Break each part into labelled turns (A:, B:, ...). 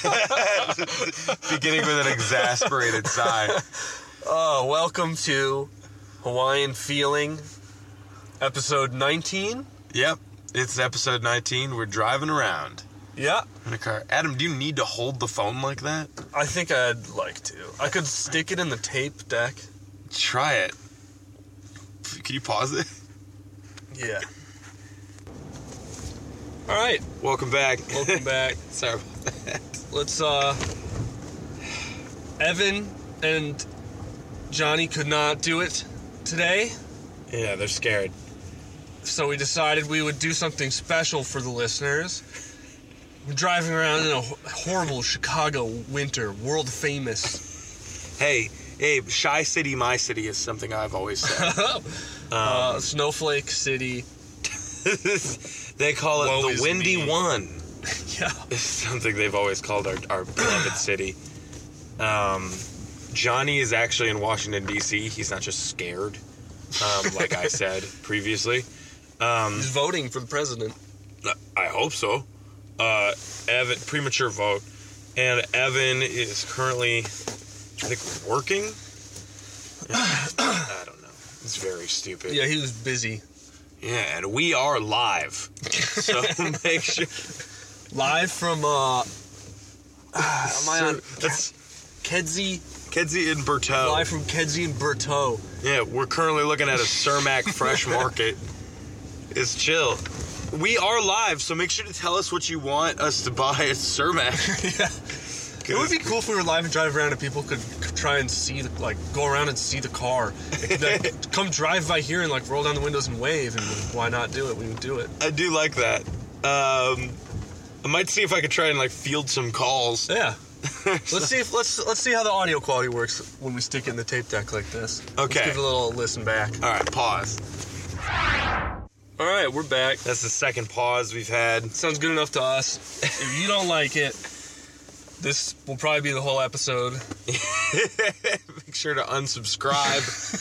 A: Beginning with an exasperated sigh.
B: Oh, welcome to Hawaiian Feeling, episode 19.
A: Yep, it's episode 19. We're driving around
B: Yeah.
A: in a car. Adam, do you need to hold the phone like that?
B: I think I'd like to. I could stick it in the tape deck.
A: Try it. Can you pause it?
B: Yeah. All right.
A: Welcome back.
B: Welcome back.
A: Sorry about that.
B: Let's, Evan and Johnny could not do it today,
A: Yeah, they're scared.
B: so we decided we would do something special for the listeners. We're driving around in a horrible Chicago winter, world famous.
A: Hey, Shy City, my city is something I've always said.
B: Snowflake City.
A: They call it
B: Woe
A: the
B: is
A: Windy
B: me.
A: One.
B: Yeah.
A: It's something they've always called our beloved city. Johnny is actually in Washington, D.C. He's not just scared, like I said previously.
B: He's voting for the president.
A: I hope so. Evan, premature vote. And Evan is currently, I think, working? I don't know. It's very stupid.
B: Yeah, he was busy.
A: Yeah, and we are live. So make sure.
B: Live from, am I on
A: That's
B: Kedzie?
A: Kedzie and Berteau.
B: Live from Kedzie and Berteau.
A: Yeah, we're currently looking at a Cermak Fresh Market. It's chill. We are live, so make sure to tell us what you want us to buy at Cermak.
B: Yeah. It would be cool if we were live and drive around and people could try and see, go around and see the car. Like, come drive by here and, roll down the windows and wave, and why not do it? We would do it.
A: I do like that. I might see if I could try and, field some calls.
B: Yeah. Let's see how the audio quality works when we stick it in the tape deck like this.
A: Okay.
B: Let's give it a little listen back.
A: All right, pause.
B: All right, we're back.
A: That's the second pause we've had.
B: Sounds good enough to us. If you don't like it, this will probably be the whole episode.
A: Make sure to unsubscribe.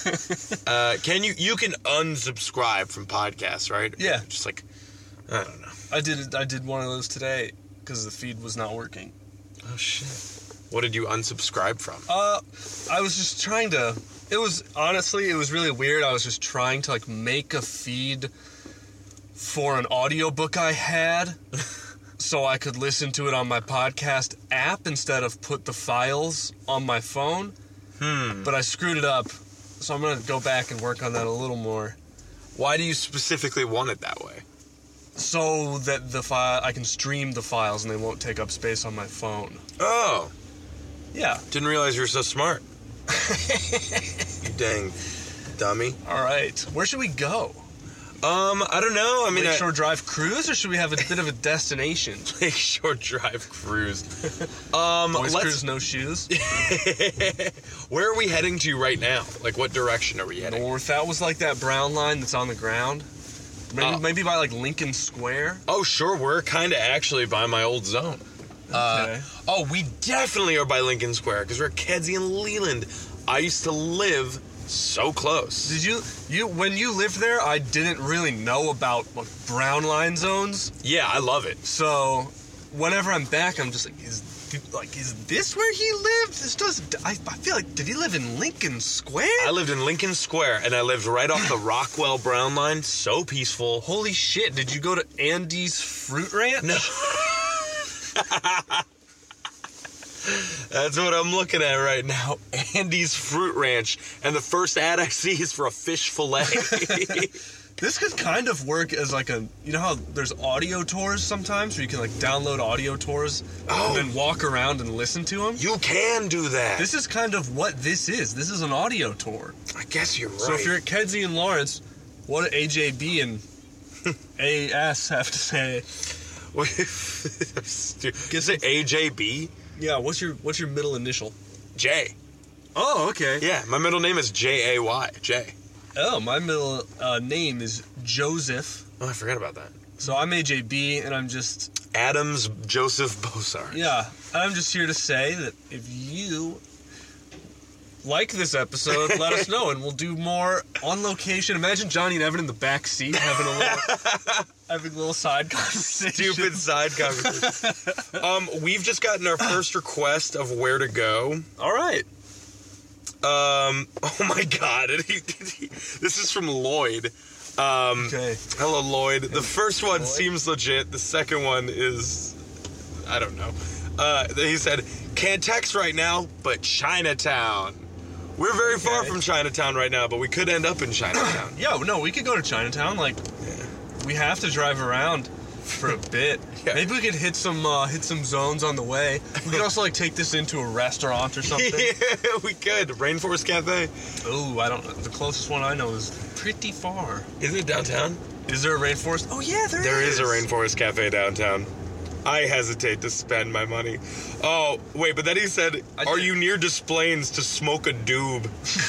A: You can unsubscribe from podcasts, right?
B: Yeah.
A: Just I don't know.
B: I did one of those today because the feed was not working.
A: Oh shit. What did you unsubscribe from?
B: I was just trying to. It was really weird. I was just trying to make a feed for an audiobook I had. So I could listen to it on my podcast app instead of put the files on my phone. But I screwed it up, so I'm going to go back and work on that a little more.
A: Why do you specifically want it that way?
B: So that I can stream the files and they won't take up space on my phone.
A: Oh.
B: Yeah.
A: Didn't realize you were so smart. You dang dummy.
B: All right. Where should we go?
A: I don't know.
B: Lakeshore Drive Cruise, or should we have a bit of a destination?
A: Lakeshore Drive Cruise.
B: Boys Cruise, no shoes.
A: Where are we heading to right now? What direction are we heading?
B: North. That was that brown line that's on the ground. Maybe by Lincoln Square.
A: Oh, sure. We're kind of actually by my old zone.
B: Okay.
A: We definitely are by Lincoln Square because we're at Kedzie and Leland. I used to live so close.
B: Did you when you lived there, I didn't really know about brown line zones.
A: Yeah, I love it.
B: So whenever I'm back, I'm just is this where he lived? This doesn't. I feel did he live in Lincoln Square?
A: I lived in Lincoln Square, and I lived right off the Rockwell Brown line. So peaceful.
B: Holy shit! Did you go to Andy's Fruit Ranch?
A: No. That's what I'm looking at right now. Andy's Fruit Ranch. And the first ad I see is for a fish fillet.
B: This could kind of work as you know how there's audio tours sometimes where you can download audio tours and then walk around and listen to them?
A: You can do that.
B: This is kind of what this is. This is an audio tour.
A: I guess you're right.
B: So if you're at Kedzie and Lawrence, what do AJB and AS have to say?
A: Is it AJB?
B: Yeah, what's your middle initial?
A: J.
B: Oh, okay.
A: Yeah, my middle name is Jay. Jay.
B: Oh, my middle name is Joseph.
A: Oh, I forgot about that.
B: So I'm AJB, and I'm just...
A: Adams Joseph Bosar.
B: Yeah, I'm just here to say that if you like this episode, let us know, and we'll do more on location. Imagine Johnny and Evan in the back seat having a little side conversation.
A: Stupid side conversation. We've just gotten our first request of where to go.
B: All right.
A: Oh my God. This is from Lloyd.
B: Okay.
A: Hello, Lloyd. The first one seems legit. The second one is, I don't know. He said, can't text right now, but Chinatown. We're very far from Chinatown right now, but we could end up in Chinatown.
B: Yeah, no, we could go to Chinatown. Like, we have to drive around for a bit.
A: Yeah.
B: Maybe we could hit some zones on the way. We could also like take this into a restaurant or something.
A: Yeah, we could. Rainforest Cafe.
B: Oh, I don't know. The closest one I know is pretty far.
A: Isn't it downtown?
B: Is there a rainforest? Oh yeah,
A: There is a Rainforest Cafe downtown. I hesitate to spend my money. Oh, wait, but then he said, are you near Des Plaines to smoke a doob?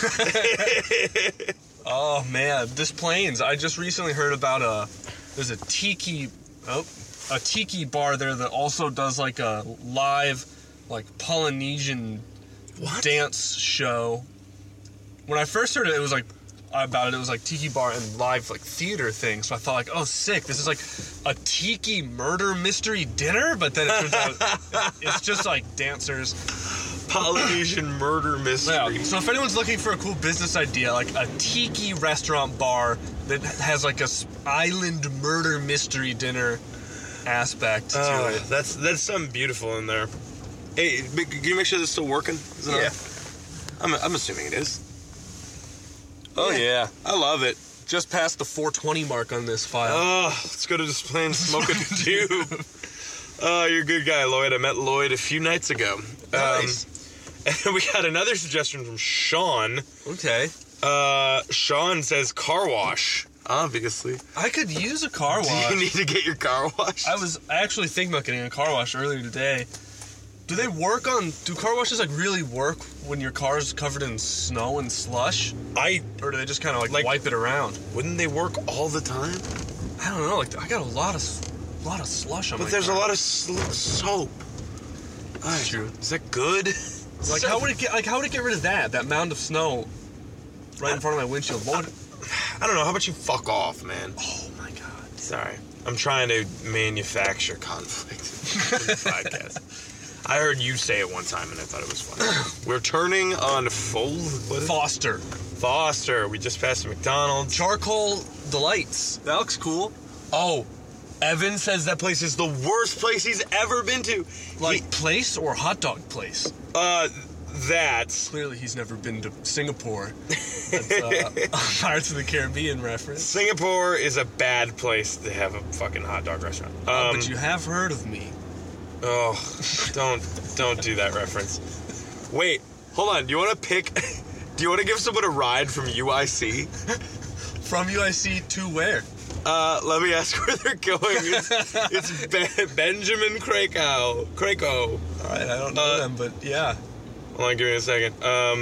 B: Oh man, Des Plaines. I just recently heard about there's a tiki bar there that also does like a live like Polynesian dance show. When I first heard it, it was like tiki bar and live like theater thing. So I thought like, oh sick, this is like a tiki murder mystery dinner, but then it turns out it's just like dancers.
A: Polynesian murder mystery.
B: Yeah. So if anyone's looking for a cool business idea, like a tiki restaurant bar that has like a island murder mystery dinner aspect to it.
A: That's something beautiful in there. Hey, can you make sure this is still working?
B: Yeah.
A: I'm assuming it is.
B: Oh yeah.
A: I love it.
B: Just past the 420 mark on this file.
A: Oh, let's go to Des Plaines, smoke a tube. Oh, you're a good guy, Lloyd. I met Lloyd a few nights ago.
B: Nice.
A: And we got another suggestion from Sean.
B: Okay.
A: Sean says car wash. Obviously.
B: I could use a car wash.
A: Do you need to get your car washed?
B: I was actually thinking about getting a car wash earlier today. Do car washes like really work when your car's covered in snow and slush? Or do they just kind of like wipe it around?
A: Wouldn't they work all the time?
B: I don't know. Like I got a lot of slush on my car.
A: But there's a lot of soap.
B: That's true.
A: Is that good?
B: Like how would it get rid of that mound of snow right in front of my windshield?
A: I don't know. How about you fuck off, man?
B: Oh my God.
A: Sorry. I'm trying to manufacture conflict in the podcast. I heard you say it one time and I thought it was funny. We're turning on Foster. We just passed a McDonald's.
B: Charcoal Delights. That looks cool.
A: Oh, Evan says that place is the worst place he's ever been to.
B: Place or hot dog place?
A: That's...
B: Clearly he's never been to Singapore. That's a Pirates of the Caribbean reference.
A: Singapore is a bad place to have a fucking hot dog restaurant.
B: But you have heard of me.
A: Oh, don't do that reference. Wait, hold on. Do you want to give someone a ride from UIC?
B: From UIC to where?
A: Let me ask where they're going. It's Benjamin Krakow.
B: All right, I don't know them, but yeah.
A: Hold on, give me a second.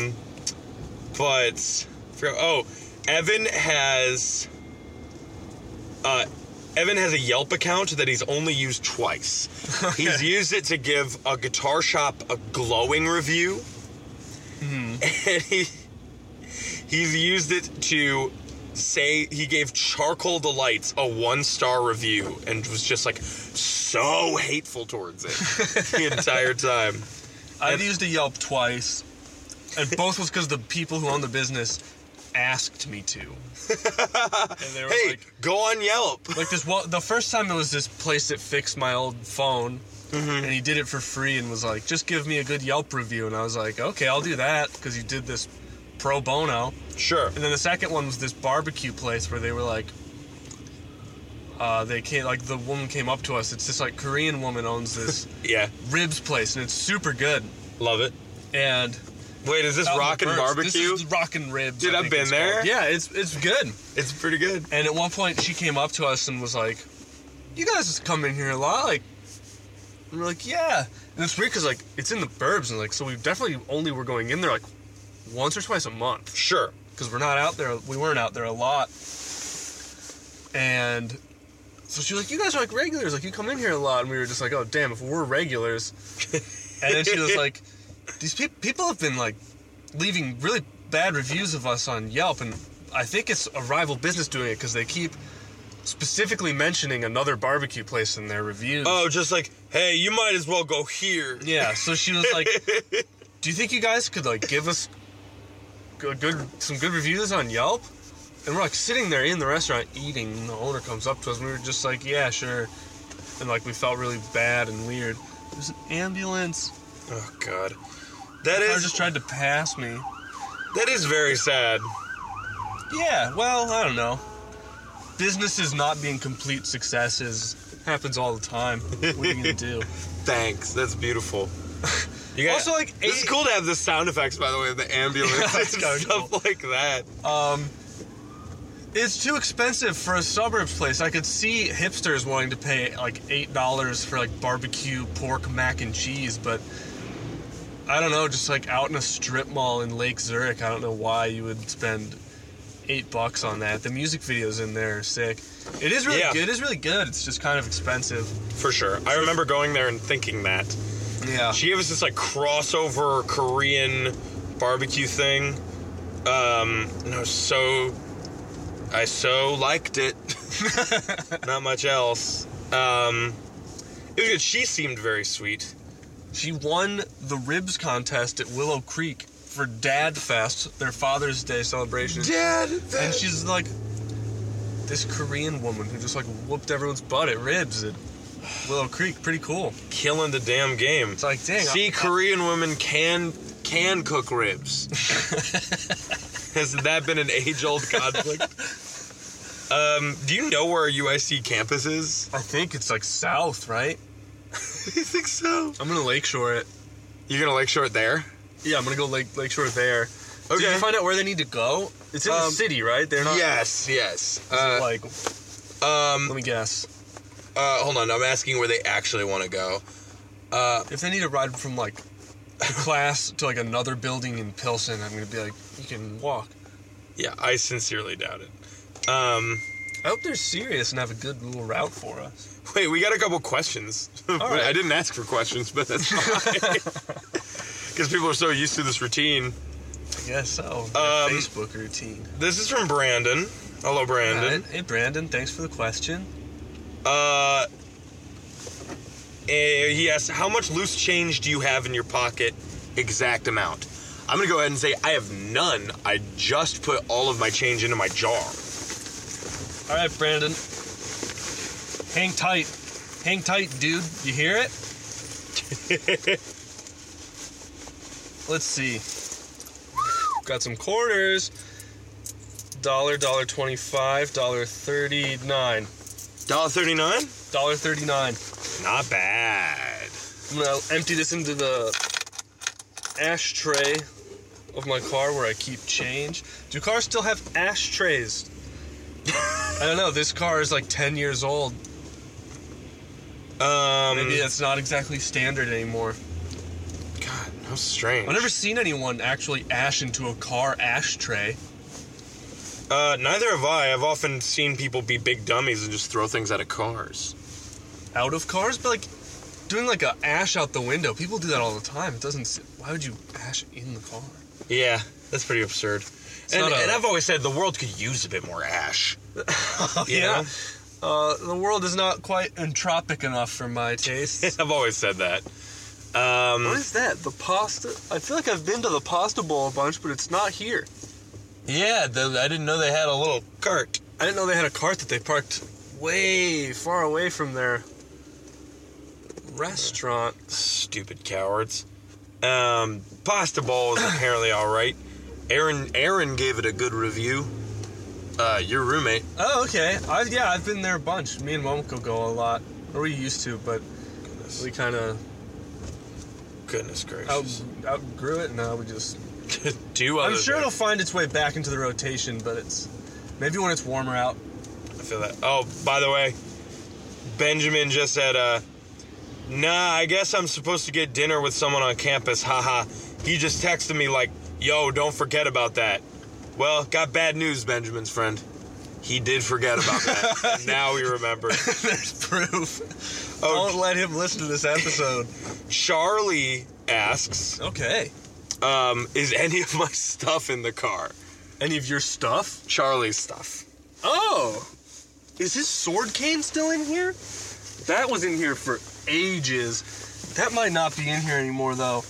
A: Evan has a Yelp account that he's only used twice. Okay. He's used it to give a guitar shop a glowing review. Mm-hmm. And he's used it to say he gave Charcoal Delights a 1-star review and was just like so hateful towards it the entire time.
B: I've used a Yelp twice, and both was because the people who own the business asked me to.
A: And they were go on Yelp.
B: Like the first time it was this place that fixed my old phone, and he did it for free and was like, just give me a good Yelp review. And I was like, okay, I'll do that because you did this pro bono.
A: Sure.
B: And then the second one was this barbecue place where they were like, the woman came up to us. It's this like Korean woman owns this ribs place, and it's super good.
A: Love it.
B: And
A: wait, is this Rockin' Barbecue?
B: This is Rockin' Ribs.
A: Dude, I've been there.
B: Called. Yeah, it's good.
A: It's pretty good.
B: And at one point, she came up to us and was like, "You guys just come in here a lot." Like, and we're like, "Yeah." And it's weird because like it's in the burbs, and like so we definitely only were going in there like once or twice a month.
A: Sure.
B: Because we're not out there. We weren't out there a lot. And so she was like, "You guys are like regulars. Like you come in here a lot." And we were just like, "Oh damn, if we're regulars." And then she was like, "These people have been like leaving really bad reviews of us on Yelp, and I think it's a rival business doing it because they keep specifically mentioning another barbecue place in their reviews.
A: Oh, just like, hey, you might as well go here.
B: Yeah, so she was like, do you think you guys could, like, give us some good reviews on Yelp? And we're, like, sitting there in the restaurant eating, and the owner comes up to us, and we were just like, yeah, sure. And, like, we felt really bad and weird. There's an ambulance.
A: Oh, God.
B: The car just tried to pass me.
A: That is very sad.
B: Yeah, well, I don't know. Businesses not being complete successes happens all the time. What are you gonna do?
A: Thanks. That's beautiful. You got,
B: also, like,
A: this is cool to have the sound effects, by the way, of the ambulance
B: Yeah,
A: and
B: that's kinda
A: stuff
B: cool.
A: like that.
B: It's too expensive for a suburbs place. I could see hipsters wanting to pay like $8 for like barbecue pork mac and cheese, but I don't know, just like out in a strip mall in Lake Zurich, I don't know why you would spend $8 on that. The music videos in there are sick. It is really good. It is really good. It's just kind of expensive.
A: For sure. I remember going there and thinking that.
B: Yeah.
A: She gave us this like crossover Korean barbecue thing. And I so liked it. Not much else. It was good. She seemed very sweet.
B: She won the ribs contest at Willow Creek for Dad Fest, their Father's Day celebration. And she's like this Korean woman who just like whooped everyone's butt at ribs at Willow Creek. Pretty cool.
A: Killing the damn game.
B: It's like, dang.
A: See, Korean women can cook ribs. Has that been an age-old conflict? Do you know where UIC campus is?
B: I think it's like south, right?
A: You think so?
B: I'm gonna Lakeshore it.
A: You're gonna Lakeshore it there?
B: Yeah, I'm gonna go Lakeshore there.
A: Okay.
B: Did you find out where they need to go? It's in the city, right? They're not.
A: Yes.
B: Let me guess.
A: Hold on. I'm asking where they actually want to go.
B: If they need to ride from like the class to like another building in Pilsen, I'm gonna be like, you can walk.
A: Yeah, I sincerely doubt it.
B: I hope they're serious and have a good little route for us.
A: Wait, we got a couple questions.
B: Right.
A: I didn't ask for questions, but that's fine. Because people are so used to this routine.
B: I guess so. Facebook routine.
A: This is from Brandon. Hello, Brandon.
B: Right. Hey, Brandon. Thanks for the question.
A: He asks, how much loose change do you have in your pocket? Exact amount. I'm going to go ahead and say I have none. I just put all of my change into my jar.
B: All right, Brandon. Hang tight. Hang tight, dude. You hear it? Let's see. Got some quarters. $1, $1.25, $1.39.
A: $1.39?
B: $1.39.
A: Not bad.
B: I'm gonna empty this into the ashtray of my car where I keep change. Do cars still have ashtrays? I don't know. This car is like 10 years old. Maybe that's not exactly standard anymore.
A: God, how strange.
B: I've never seen anyone actually ash into a car ashtray.
A: Neither have I. I've often seen people be big dummies and just throw things out of cars.
B: Out of cars? But like doing like a ash out the window. People do that all the time. It doesn't. Why would you ash in the car?
A: Yeah, that's pretty absurd. And I've always said the world could use a bit more ash.
B: Yeah. The world is not quite entropic enough for my taste.
A: I've always said that.
B: What is that? The pasta? I feel like I've been to the pasta bowl a bunch, but it's not here.
A: Yeah, I didn't know they had a little cart.
B: I didn't know they had a cart that they parked way far away from their restaurant.
A: Stupid cowards. Pasta bowl is apparently all right. Aaron gave it a good review. Your roommate.
B: Oh, okay. I've been there a bunch. Me and Momoko go a lot. Or we used to, but we kind of...
A: Goodness gracious.
B: Outgrew it, and now we just...
A: Do other
B: I'm sure
A: things.
B: it'll find its way back into the rotation, but it's... Maybe when it's warmer out.
A: I feel that. Oh, by the way, Benjamin just said, nah, I guess I'm supposed to get dinner with someone on campus, haha. He just texted me like, yo, don't forget about that. Well, got bad news, Benjamin's friend. He did forget about that. And now we remember.
B: There's proof.
A: Oh,
B: Don't let him listen to this episode.
A: Charlie asks,
B: Okay.
A: is any of my stuff in the car.
B: Any of your stuff?
A: Charlie's stuff.
B: Oh! Is his sword cane still in here? That was in here for ages. That might not be in here anymore, though.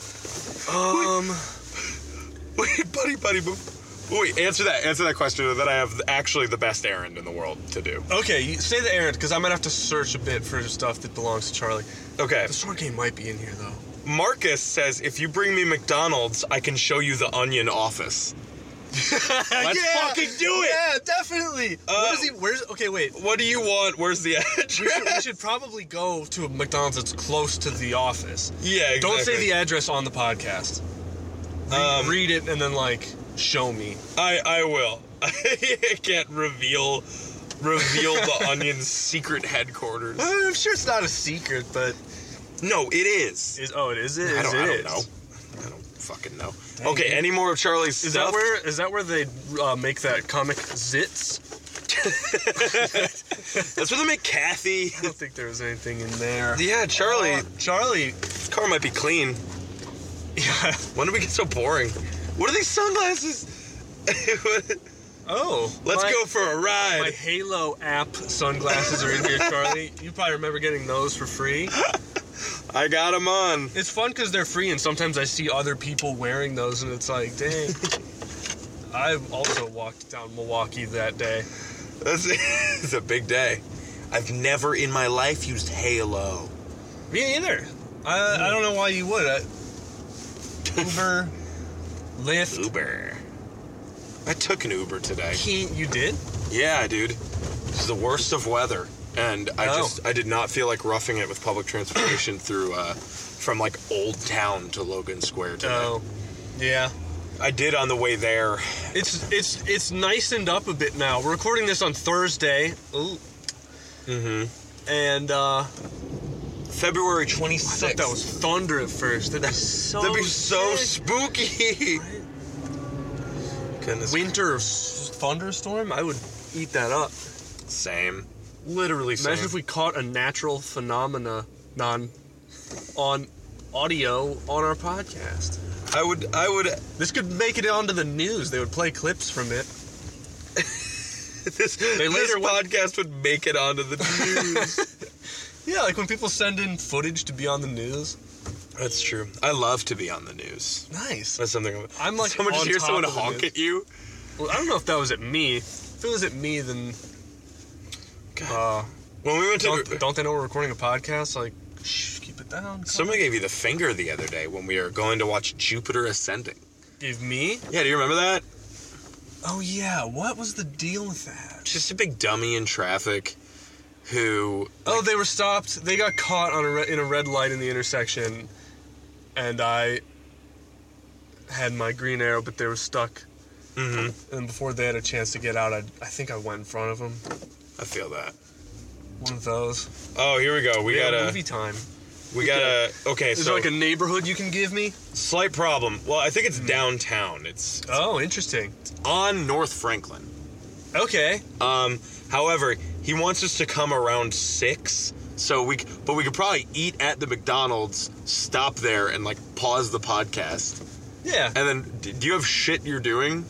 A: Wait, buddy, wait, answer that question, and then I have actually the best errand in the world to do.
B: Okay, say the errand, because I might have to search a bit for stuff that belongs to Charlie.
A: Okay.
B: The sword cane might be in here, though.
A: Marcus says, if you bring me McDonald's, I can show you the Onion office. Let's fucking do it!
B: Yeah, definitely! Okay, wait.
A: What do you want? Where's the address?
B: We should probably go to a McDonald's that's close to the office.
A: Yeah, exactly.
B: Don't say the address on the podcast. Read it and then, show me.
A: I will. I can't reveal the Onion's secret headquarters.
B: I'm sure it's not a secret, but...
A: No, it is.
B: It is?
A: I don't know. I don't fucking know. Dang. Okay, any more of Charlie's stuff?
B: Is that where they make that comic Zits?
A: That's where they make Kathy.
B: I don't think there was anything in there.
A: Yeah, Charlie.
B: Charlie's
A: car might be clean.
B: Yeah.
A: When did we get so boring? What are these sunglasses? Let's go for a ride.
B: My Halo app sunglasses are in here, Charlie. You probably remember getting those for free.
A: I got them on.
B: It's fun because they're free, and sometimes I see other people wearing those, and it's like, dang. I also walked down Milwaukee that day.
A: It's a big day. I've never in my life used Halo.
B: Me either. I don't know why you would. Uber, Lyft.
A: Uber. I took an Uber today.
B: You did?
A: Yeah, dude. It's the worst of weather. And I did not feel like roughing it with public transportation from Old Town to Logan Square today.
B: Oh, yeah.
A: I did on the way there.
B: It's nicened up a bit now. We're recording this on Thursday. Ooh.
A: Mm-hmm.
B: And
A: February 26th.
B: I thought that was thunder at first. That'd be so
A: spooky. Goodness.
B: Winter thunderstorm? I would eat that up.
A: Same. Literally same.
B: Imagine if we caught a natural phenomenon on audio on our podcast.
A: I would.
B: This could make it onto the news. They would play clips from it.
A: This podcast would make it onto the news.
B: Yeah, when people send in footage to be on the news.
A: That's true. I love to be on the news.
B: Nice.
A: That's something.
B: I'm like,
A: someone just hear someone honk at you.
B: Well, I don't know if that was at me. If it was at me, then.
A: When we went to,
B: don't they know we're recording a podcast? Shh, keep it down.
A: Somebody gave you the finger the other day when we were going to watch Jupiter Ascending.
B: Gave me?
A: Yeah, do you remember that?
B: Oh yeah, what was the deal with that?
A: Just a big dummy in traffic who...
B: they were stopped. They got caught in a red light in the intersection, and I had my green arrow, but they were stuck.
A: Mm-hmm.
B: And before they had a chance to get out, I think I went in front of them.
A: I feel that.
B: One of those.
A: Oh, here we go. We got a
B: movie time.
A: Okay,
B: Is there a neighborhood you can give me?
A: Slight problem. Well, I think it's downtown. It's
B: interesting.
A: on North Franklin.
B: Okay.
A: However, he wants us to come around 6, but we could probably eat at the McDonald's, stop there, and pause the podcast.
B: Yeah.
A: And then, do you have shit you're doing?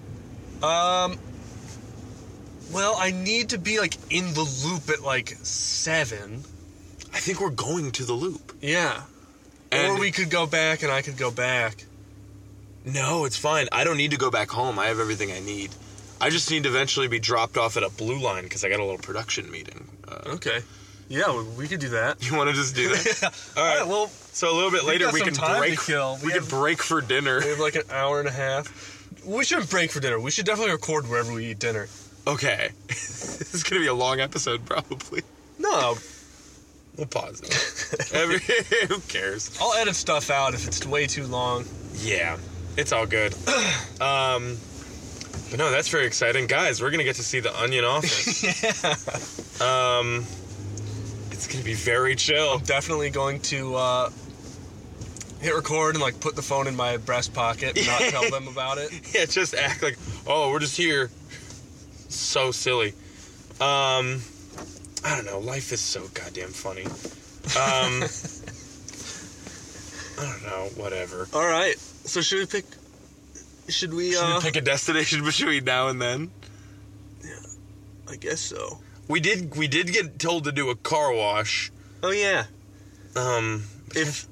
B: Well, I need to be in the loop at 7.
A: I think we're going to the loop.
B: Yeah.
A: And
B: or we could go back and I could go back.
A: No, it's fine. I don't need to go back home. I have everything I need. I just need to eventually be dropped off at a Blue Line because I got a little production meeting.
B: Okay. Yeah, we could do that.
A: You want to just do that?
B: Yeah. All right, well...
A: So a little bit later we can break. We can break for dinner.
B: We have an hour and a half. We shouldn't break for dinner. We should definitely record wherever we eat dinner.
A: Okay. This is going to be a long episode, probably.
B: No.
A: We'll pause it. Who cares?
B: I'll edit stuff out if it's way too long.
A: Yeah. It's all good. But no, that's very exciting. Guys, we're going to get to see the Onion office.
B: Yeah.
A: It's going to be very chill.
B: I'm definitely going to hit record and put the phone in my breast pocket and not tell them about it.
A: Yeah, just act like, we're just here. So silly. I don't know. Life is so goddamn funny. I don't know. Whatever.
B: All right. So should we pick? Should we
A: pick a destination between now and then?
B: Yeah, I guess so.
A: We did get told to do a car wash.
B: Oh yeah. If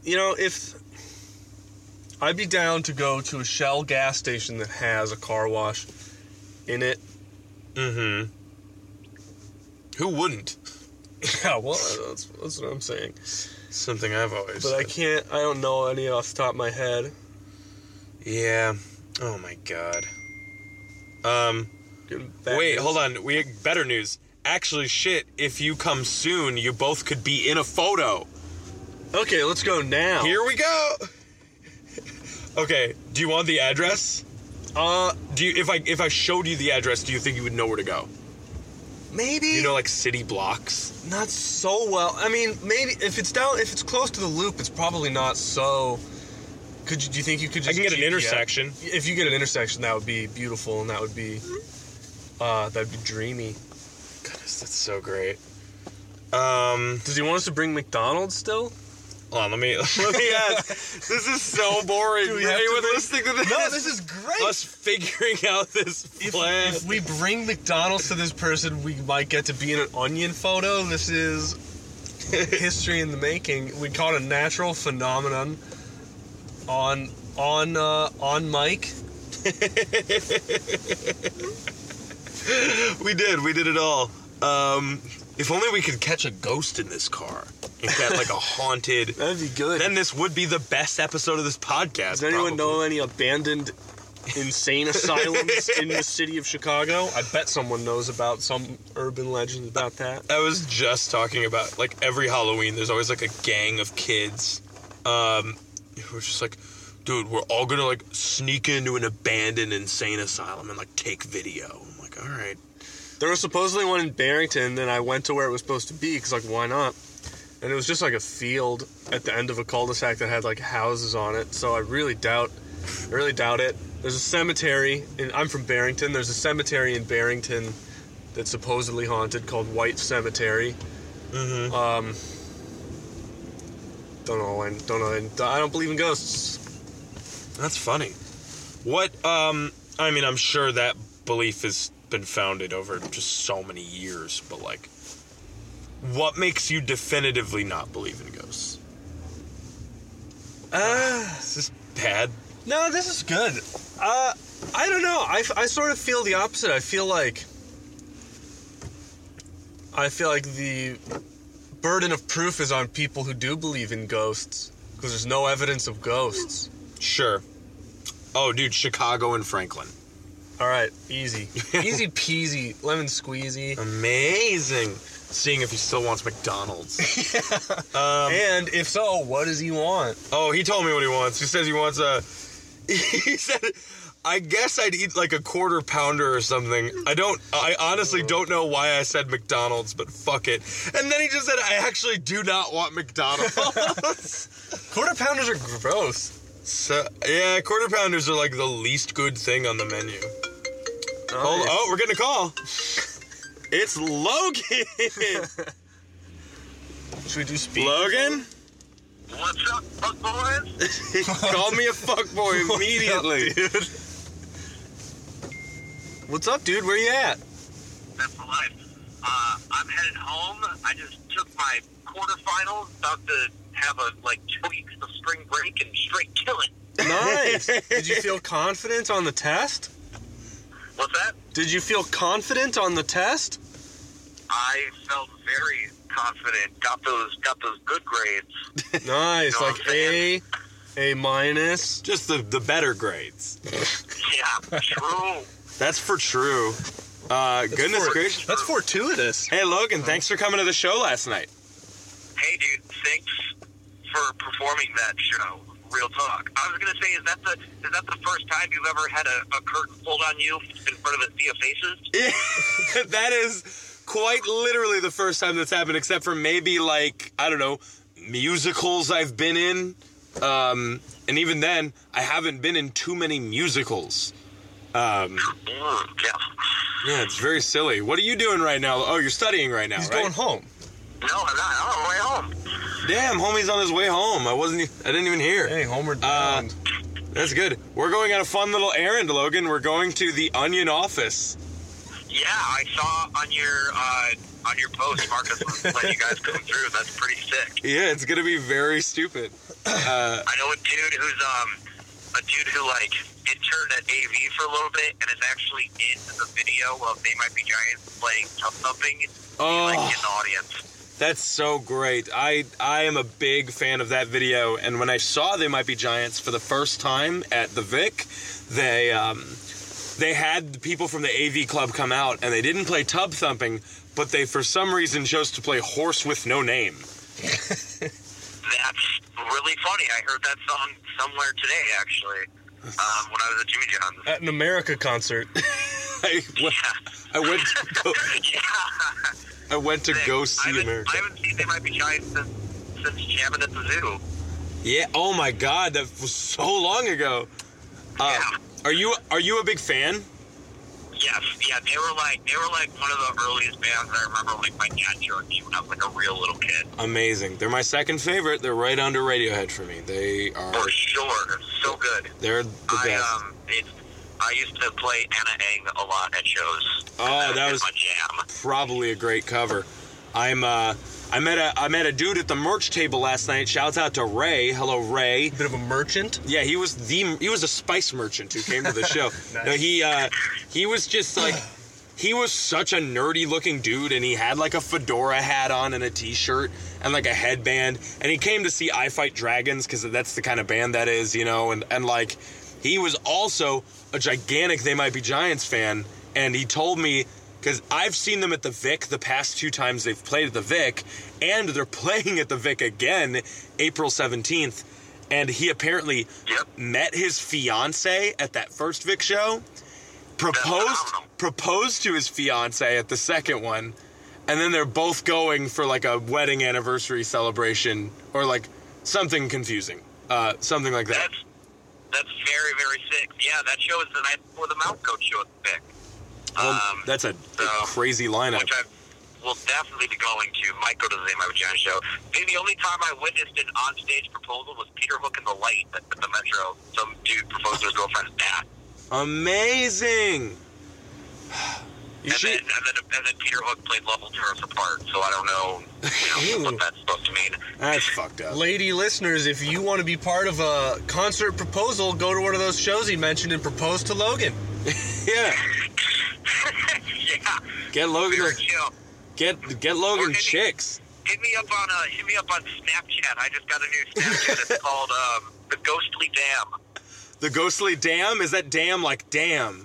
B: I'd be down to go to a Shell gas station that has a car wash in it.
A: Mm-hmm. Who wouldn't?
B: Yeah, well, that's what I'm saying.
A: Something I've always
B: But
A: said.
B: I don't know any off the top of my head.
A: Yeah. Oh my god. Wait, hold on. We have better news. Actually, shit, if you come soon, you both could be in a photo.
B: Okay, let's go now.
A: Here we go. Okay, do you want the address? If I showed you the address, do you think you would know where to go?
B: Maybe.
A: You know, like city blocks?
B: Not so well. I mean, maybe if it's close to the loop, it's probably not so. Do you think you could just
A: I can get an
B: GPS?
A: intersection.
B: If you get an intersection, that would be beautiful, and that'd be dreamy.
A: Goodness, that's so great.
B: Does he want us to bring McDonald's still?
A: Hold on, let me ask. This is so boring.
B: Do we
A: for
B: have to
A: anyone
B: bring-
A: listening to this?
B: No, this is great.
A: Us figuring out this plan.
B: If we bring McDonald's to this person, we might get to be in an Onion photo. This is history in the making. We caught a natural phenomenon on mic.
A: We did it all. If only we could catch a ghost in this car and get like a haunted.
B: That'd be good.
A: Then this would be the best episode of this podcast.
B: Does anyone know any abandoned insane asylums in the city of Chicago? I bet someone knows about some urban legends about that.
A: I was just talking about, like, every Halloween, there's always, like, a gang of kids. Who are just like, dude, we're all gonna, like, sneak into an abandoned insane asylum and, like, take video. I'm like, all right.
B: There was supposedly one in Barrington, and I went to where it was supposed to be, because, like, why not? And it was just, like, a field at the end of a cul-de-sac that had, like, houses on it, so I really doubt it. There's a cemetery, and I'm from Barrington, there's a cemetery in Barrington that's supposedly haunted called White Cemetery.
A: Mm-hmm.
B: Don't know, I don't believe in ghosts.
A: That's funny. What, I mean, I'm sure that belief has been founded over just so many years, but, like, what makes you definitively not believe in ghosts? Is this bad?
B: No, this is good. I don't know. I sort of feel the opposite. I feel like the burden of proof is on people who do believe in ghosts, because there's no evidence of ghosts.
A: Sure. Oh, dude, Chicago and Franklin.
B: All right, easy. Easy peasy, lemon squeezy.
A: Amazing. Seeing if he still wants McDonald's.
B: And if so, what does he want?
A: Oh, he told me what he wants. He says he wants he said, I guess I'd eat like a quarter pounder or something. I honestly don't know why I said McDonald's, but fuck it. And then he just said, I actually do not want McDonald's.
B: Quarter pounders are gross.
A: So, yeah, quarter pounders are like the least good thing on the menu. Oh, we're getting a call. It's Logan.
B: Should we do speed?
A: Logan?
C: What's up, fuckboys?
A: He called me a fuckboy immediately.
B: What's up, dude? Where you at?
C: That's the life. I'm headed home. I just took my quarterfinals, about to have 2 weeks of spring break and straight kill it.
B: Nice. Did you feel confident on the test?
C: What's that?
B: Did you feel confident on the test?
C: I felt very confident. Got those good grades.
B: Nice,
C: You know
B: like
C: what I'm saying?
B: A minus.
A: Just the better grades.
C: Yeah, true.
A: That's for true. Goodness gracious.
B: That's fortuitous.
A: Hey, Logan, thanks for coming to the show last night.
C: Hey, dude, thanks for performing that show. Real talk. I was gonna say, is that the first time you've ever had a curtain pulled on you in front of a sea of faces?
A: Yeah, that is quite literally the first time that's happened, except for maybe, like, I don't know, musicals I've been in. And even then, I haven't been in too many musicals.
C: Yeah.
A: Yeah, it's very silly. What are you doing right now? Oh, you're studying right now,
B: He's
A: right?
B: going home.
C: No, I'm not. I'm on my way home.
A: Damn, homie's on his way home. I didn't even hear.
B: Hey, homeward bound.
A: That's good. We're going on a fun little errand, Logan. We're going to the Onion office.
C: Yeah, I saw on your post, Marcus was letting you guys come through. That's pretty sick.
A: Yeah, it's gonna be very stupid.
C: I know a dude who like interned at AV for a little bit and is actually in the video of They Might Be Giants playing Tough Thumping. Like in the audience.
A: That's so great. I am a big fan of that video, and when I saw They Might Be Giants for the first time at the Vic, they had the people from the AV club come out, and they didn't play Tub Thumping, but they for some reason chose to play Horse with No Name.
C: That's really funny. I heard that song somewhere today, actually, when I was at Jimmy John's.
B: At an America concert.
A: I went to go see America.
C: I haven't seen They Might Be Giants since jamming at the zoo.
A: Yeah. Oh my God, that was so long ago.
C: Yeah.
A: Are you a big fan?
C: Yes. Yeah. They were like one of the earliest bands I remember. Like my dad showed me when I was like a real little kid.
A: Amazing. They're my second favorite. They're right under Radiohead for me. They are
C: for sure. So good.
A: They're the best.
C: I used to play Anna Ang a lot at shows.
A: Oh, that was
C: my jam.
A: Probably a great cover. I met a dude at the merch table last night. Shouts out to Ray. Hello, Ray.
B: Bit of a merchant.
A: Yeah, he was a spice merchant who came to the show.
B: Nice.
A: No, he was just like he was such a nerdy looking dude, and he had like a fedora hat on and a t-shirt and like a headband, and he came to see I Fight Dragons because that's the kind of band that is, you know, and like he was also a gigantic They Might Be Giants fan, and he told me, because I've seen them at the Vic the past 2 times they've played at the Vic, and they're playing at the Vic again April 17th, and he apparently met his fiance at that first Vic show, proposed to his fiance at the second one, and then they're both going for like a wedding anniversary celebration or like something confusing, something like that.
C: That's very, very sick. Yeah, that show is the night before the Mount Coat show at the Vic.
A: That's a crazy lineup.
C: Which I will definitely be going to. Might go to the They Might Be Giants show. Maybe the only time I witnessed an on-stage proposal was Peter Hook and the Light at the Metro. Some dude proposed to his girlfriend's dad.
A: Amazing!
C: And then Peter Hook played Level Terrace Apart, so I don't know, what that's supposed to mean.
A: That's fucked up.
B: Lady listeners, if you want to be part of a concert proposal, go to one of those shows he mentioned and propose to Logan.
A: Yeah.
C: Yeah.
A: Get Logan. Get Logan
C: Or
A: chicks.
C: Hit me up on Snapchat. I just got a new Snapchat. It's called The Ghostly Dam.
A: The Ghostly Dam? Is that dam like dam?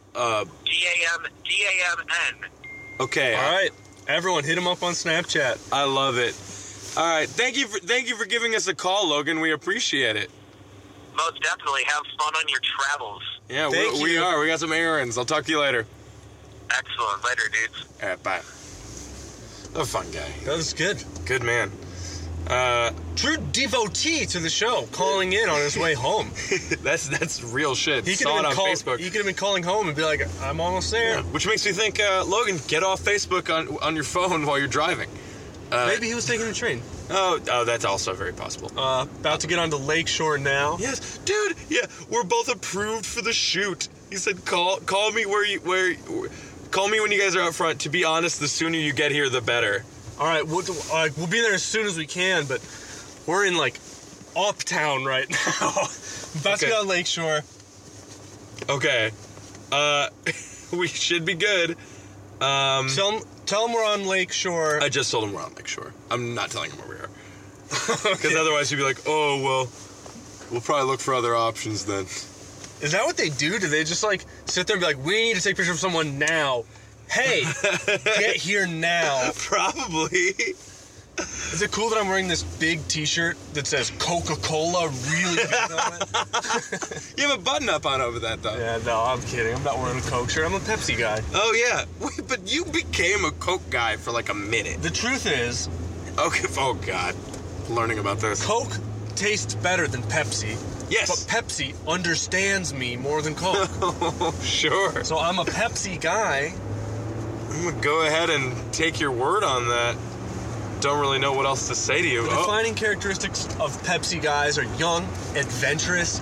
C: D-A-M-N.
A: Okay.
B: All right. Everyone, hit him up on Snapchat.
A: I love it. All right. Thank you for giving us a call, Logan. We appreciate it.
C: Most definitely. Have fun on your travels.
A: Yeah,
B: Thank
A: we
B: you.
A: are. We got some errands. I'll talk to you later.
C: Excellent. Later, dudes.
A: All right, bye. A fun guy.
B: That was good.
A: Good man.
B: True devotee to the show, calling in on his way home.
A: That's real shit.
B: He could
A: Saw it
B: have
A: on
B: been
A: Facebook.
B: He could have been calling home and be like, "I'm almost there."
A: Yeah, which makes me think, Logan, get off Facebook on your phone while you're driving.
B: Maybe he was taking the train.
A: Oh, that's also very possible.
B: About to get onto Lakeshore now.
A: Yes, dude. Yeah, we're both approved for the shoot. He said, "Call me call me when you guys are out front. To be honest, the sooner you get here, the better."
B: All right, we'll be there as soon as we can, but we're in like uptown right now. About to get on Lakeshore.
A: Okay. We should be good.
B: Tell him we're on Lakeshore.
A: I just told him we're on Lakeshore. I'm not telling him where we are. Because otherwise he'd be like, "Oh, well, we'll probably look for other options then."
B: Is that what they do? Do they just like sit there and be like, "We need to take pictures of someone now"? Hey, get here now.
A: Probably.
B: Is it cool that I'm wearing this big t-shirt that says Coca-Cola really big on it?
A: You have a button up on over that, though.
B: Yeah, no, I'm kidding. I'm not wearing a Coke shirt. I'm a Pepsi guy.
A: Oh, yeah. Wait, but you became a Coke guy for like a minute.
B: The truth is...
A: Okay, oh, God. Learning about this.
B: Coke tastes better than Pepsi.
A: Yes.
B: But Pepsi understands me more than Coke.
A: Oh, sure.
B: So I'm a Pepsi guy.
A: I'm going to go ahead and take your word on that. Don't really know what else to say to you.
B: The defining characteristics of Pepsi guys are young, adventurous,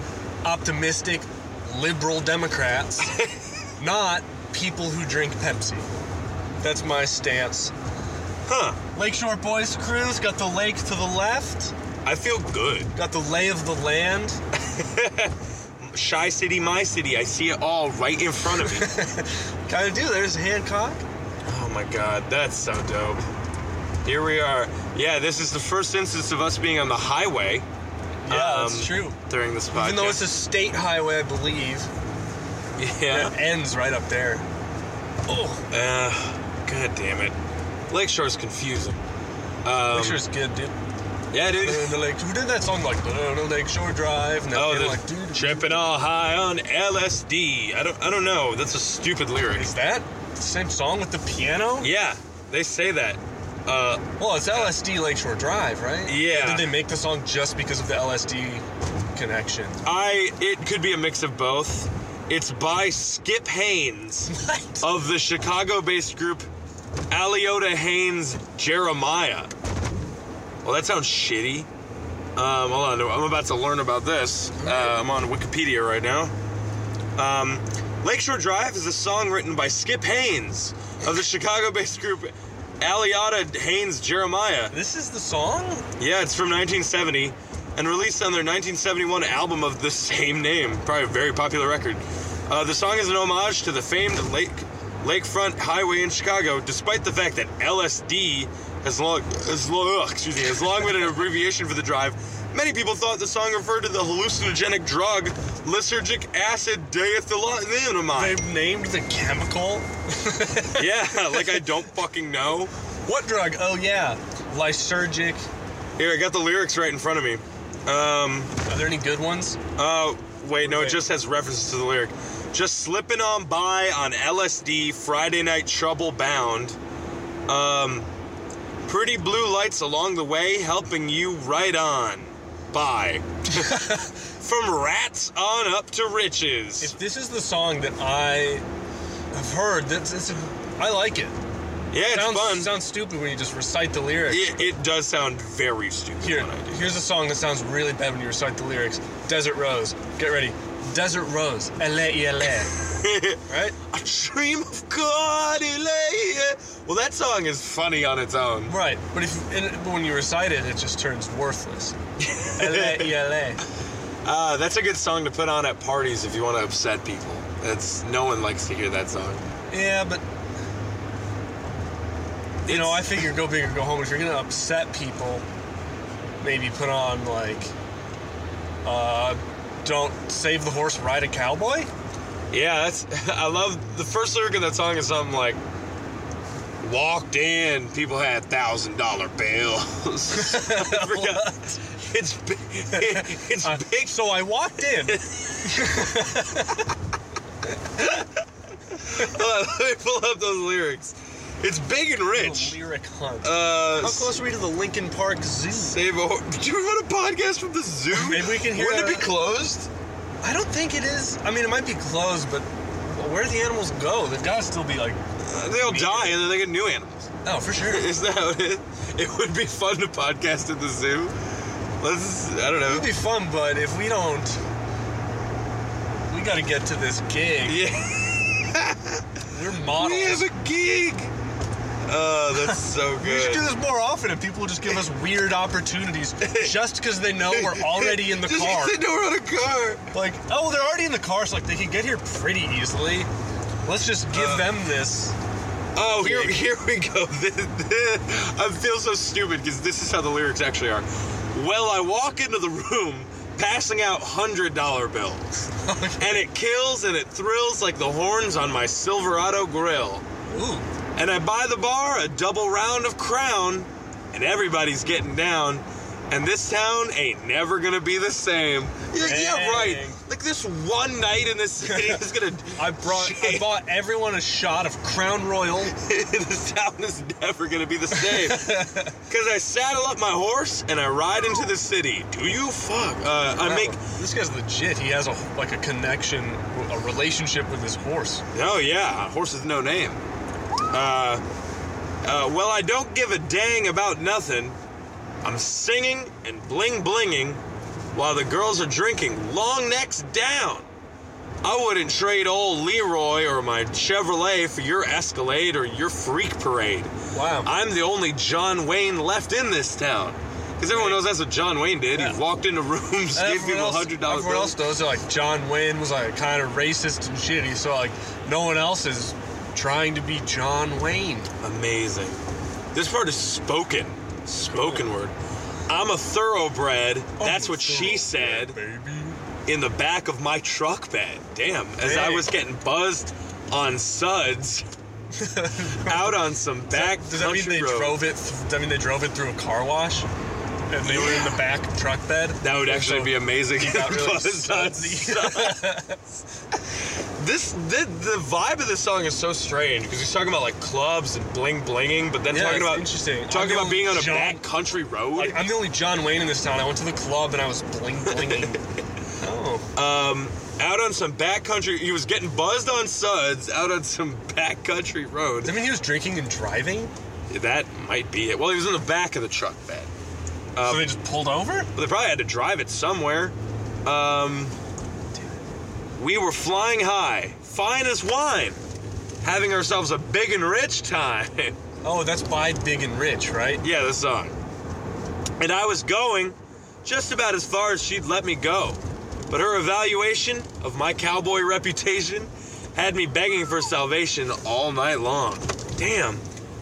B: optimistic, liberal Democrats, not people who drink Pepsi. That's my stance.
A: Huh.
B: Lakeshore Boys Cruise, got the lake to the left,
A: I feel good.
B: got the lay of the land.
A: Shy City, my city. I see it all right in front of me.
B: Kind of do. There's Hancock.
A: Oh my God, that's so dope. Here we are. Yeah, this is the first instance of us being on the highway.
B: Yeah, that's true.
A: During this podcast.
B: Even though it's a state highway, I believe.
A: Yeah.
B: It ends right up there.
A: Oh. God damn it. Lakeshore's confusing.
B: Lakeshore's good, dude.
A: Yeah, dude.
B: Who did that song like the Lakeshore Drive? And
A: The tripping all high on LSD. I don't know. That's a stupid lyric.
B: Is that the same song with the piano?
A: Yeah, they say that.
B: Well, it's LSD Lakeshore Drive, right?
A: Yeah.
B: Or did they make the song just because of the LSD connection?
A: It could be a mix of both. It's by Skip Haynes of the Chicago-based group Aliota Haynes Jeremiah. Well, that sounds shitty. Hold on, I'm about to learn about this. I'm on Wikipedia right now. Lakeshore Drive is a song written by Skip Haynes of the Chicago-based group Aliota Haynes Jeremiah.
B: This is the song?
A: Yeah, it's from 1970 and released on their 1971 album of the same name. Probably a very popular record. The song is an homage to the famed lakefront highway in Chicago, despite the fact that LSD has long been an abbreviation for the drive. Many people thought the song referred to the hallucinogenic drug lysergic acid diethylamide.
B: They named the chemical?
A: Yeah, like I don't fucking know.
B: What drug? Oh, yeah. Lysergic.
A: Here, I got the lyrics right in front of me.
B: Are there any good ones?
A: Wait, no, it just has references to the lyric. Just slipping on by on LSD, Friday night trouble bound. Pretty blue lights along the way, helping you right on. Bye. From rats on up to riches.
B: If this is the song that I have heard, I like it.
A: Yeah, it's fun.
B: Sounds stupid when you just recite the lyrics.
A: It does sound very stupid.
B: Here's a song that sounds really bad when you recite the lyrics. Desert Rose. Get ready. Desert Rose. L.A.E.L.A. Right?
A: A dream of God. L.A. Well, that song is funny on its own.
B: Right. But when you recite it, it just turns worthless. L.A.E.L.A.
A: That's a good song to put on at parties if you want to upset people. No one likes to hear that song.
B: Yeah, but I figure go big or go home. If you're gonna upset people, maybe put on like, "Don't save the horse, ride a cowboy."
A: Yeah, I love the first lyric of that song is something like, "Walked in, people had $1,000 bills." I forgot. It's big. It's big.
B: So I walked in.
A: Hold on, let me pull up those lyrics. It's big and rich.
B: Lyric hunt. How close are we to the Lincoln Park Zoo?
A: Did you run a podcast from the zoo?
B: Maybe we can hear.
A: Wouldn't it be closed?
B: I don't think it is. I mean, it might be closed, but where do the animals go? They've got to still be like.
A: They'll die and then they get new animals.
B: Oh, for sure.
A: Is that how it is? It would be fun to podcast at the zoo. I don't know.
B: It would be fun, but if we don't, we got to get to this gig.
A: Yeah.
B: We're models.
A: We have a gig. Oh, that's so good.
B: We should do this more often and people just give us weird opportunities just because they know we're already in the car.
A: Just because they know we're on a car.
B: Like, oh, they're already in the car, so like they can get here pretty easily. Let's just give them this.
A: Oh, here we go. I feel so stupid because this is how the lyrics actually are. Well, I walk into the room passing out $100 bills. Okay. And it kills and it thrills like the horns on my Silverado grill.
B: Ooh.
A: And I buy the bar a double round of Crown, and everybody's getting down. And this town ain't never gonna be the same. Yeah, right. Like this one night in this city is gonna.
B: I bought everyone a shot of Crown Royal.
A: This town is never gonna be the same. Because I saddle up my horse and I ride into the city. Do you fuck?
B: This guy's legit. He has a connection, a relationship with his horse.
A: Oh yeah, horse is no name. Well, I don't give a dang about nothing. I'm singing and bling-blinging while the girls are drinking long necks down. I wouldn't trade old Leroy or my Chevrolet for your Escalade or your freak parade.
B: Wow.
A: I'm the only John Wayne left in this town. Because everyone knows that's what John Wayne did.
B: Yeah.
A: He walked into rooms, gave people $100
B: Everyone
A: bills.
B: else knows that, like, John Wayne was, like, kind of racist and shitty, so, like, no one else is trying to be John Wayne.
A: Amazing. This part is spoken word. I'm a thoroughbred. That's what she said.
B: Baby.
A: In the back of my truck bed. Damn. As I was getting buzzed on suds out on some back
B: Does that mean
A: country
B: they
A: road.
B: drove it? Does that mean they drove it through a car wash? And they were in the back truck bed?
A: That would actually be amazing.
B: He got really
A: Buzzed on
B: sudsy.
A: the vibe of this song is so strange because he's talking about like clubs and bling blinging, but then
B: Yeah,
A: talking
B: it's
A: about
B: interesting.
A: talking
B: I'm the
A: about being on a
B: only John-
A: back country road.
B: Like, I'm the only John Wayne in this town. I went to the club and I was bling-blinging. Oh.
A: Out on some backcountry, he was getting buzzed on suds out on some backcountry road.
B: Does that mean he was drinking and driving?
A: That might be it. Well, he was in the back of the truck bed.
B: So they just pulled over?
A: Well, they probably had to drive it somewhere. We were flying high, fine as wine, having ourselves a big and rich time.
B: Oh, that's by Big and Rich, right?
A: Yeah, the song. And I was going just about as far as she'd let me go. But her evaluation of my cowboy reputation had me begging for salvation all night long. Damn.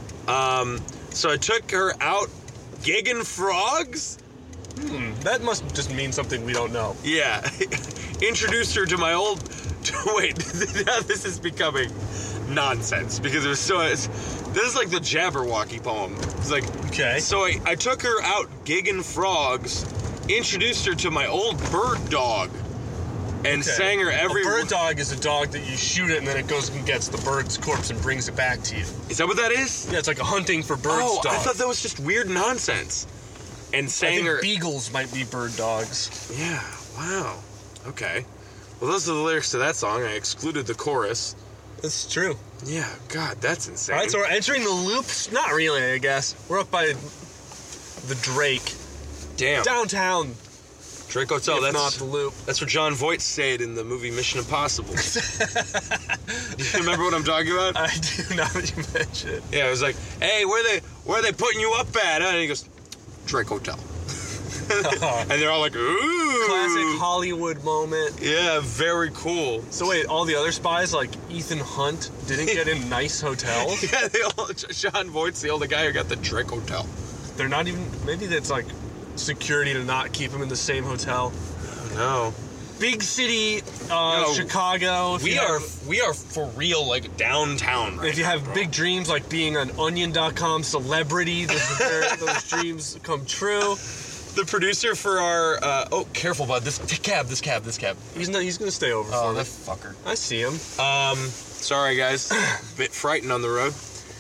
A: So I took her out gigging frogs?
B: That must just mean something we don't know.
A: Yeah. Introduced her to my old... Wait, now this is becoming nonsense because it was so... This is like the Jabberwocky poem. It's like...
B: Okay.
A: So I took her out gigging frogs, introduced her to my old bird dog, and sang her every...
B: A bird dog is a dog that you shoot it and then it goes and gets the bird's corpse and brings it back to you.
A: Is that what that is?
B: Yeah, it's like a hunting for birds
A: Oh,
B: dog.
A: I thought that was just weird nonsense. And
B: I
A: sang
B: think
A: her...
B: beagles might be bird dogs.
A: Yeah, wow. Okay. Well, those are the lyrics to that song. I excluded the chorus.
B: That's true.
A: Yeah, God, that's insane.
B: All right, so we're entering the loops. Not really, I guess. We're up by the Drake.
A: Damn.
B: Downtown,
A: Drake Hotel,
B: if
A: that's
B: not the loop.
A: That's what John Voight said in the movie Mission Impossible. Do you remember what I'm talking about?
B: I do now that you mention it.
A: Yeah, it was like, hey, where are they putting you up at? And he goes, Drake Hotel. And they're all like, ooh.
B: Classic Hollywood moment.
A: Yeah, very cool.
B: So wait, all the other spies, like Ethan Hunt, didn't get in nice hotels?
A: Yeah, they all, John Voight's the only guy who got the Drake Hotel.
B: They're not even, maybe that's like security to not keep them in the same hotel.
A: No.
B: Big city,
A: No,
B: Chicago. If
A: We
B: you
A: are
B: have-
A: for real, like, downtown right
B: If you have big dreams like being an Onion.com celebrity, this is where those dreams come true.
A: The producer for our, oh, careful, bud, this cab.
B: He's gonna stay over for
A: Oh,
B: me.
A: that fucker.
B: I see him.
A: Sorry, guys. A bit frightened on the road.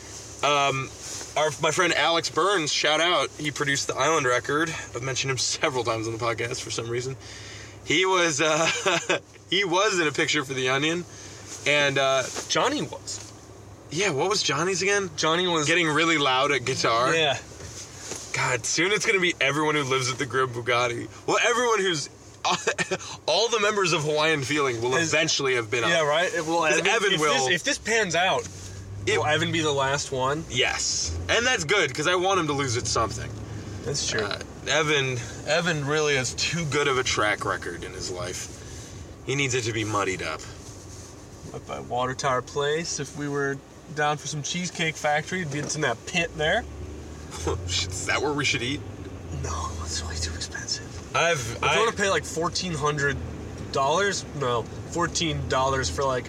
A: My friend Alex Burns, shout out. He produced the Island record. I've mentioned him several times on the podcast for some reason. He was in a picture for The Onion, and
B: Johnny was.
A: yeah, what was Johnny's again?
B: Johnny was
A: Getting really loud at guitar.
B: Yeah.
A: God, soon it's gonna be everyone who lives at the Grim Bugatti. Well, everyone who's all the members of Hawaiian Feeling will eventually have been on.
B: Yeah, right? Well,
A: 'Cause Evan will.
B: If this pans out, will Evan be the last one?
A: Yes, and that's good because I want him to lose at something.
B: That's true.
A: Evan really has too good of a track record in his life. He needs it to be muddied up.
B: Up by Water Tower Place, if we were down for some Cheesecake Factory, it's in that pit there.
A: Is that where we should eat?
B: No, it's way too expensive.
A: If
B: I want to pay like $1,400. No, $14 for like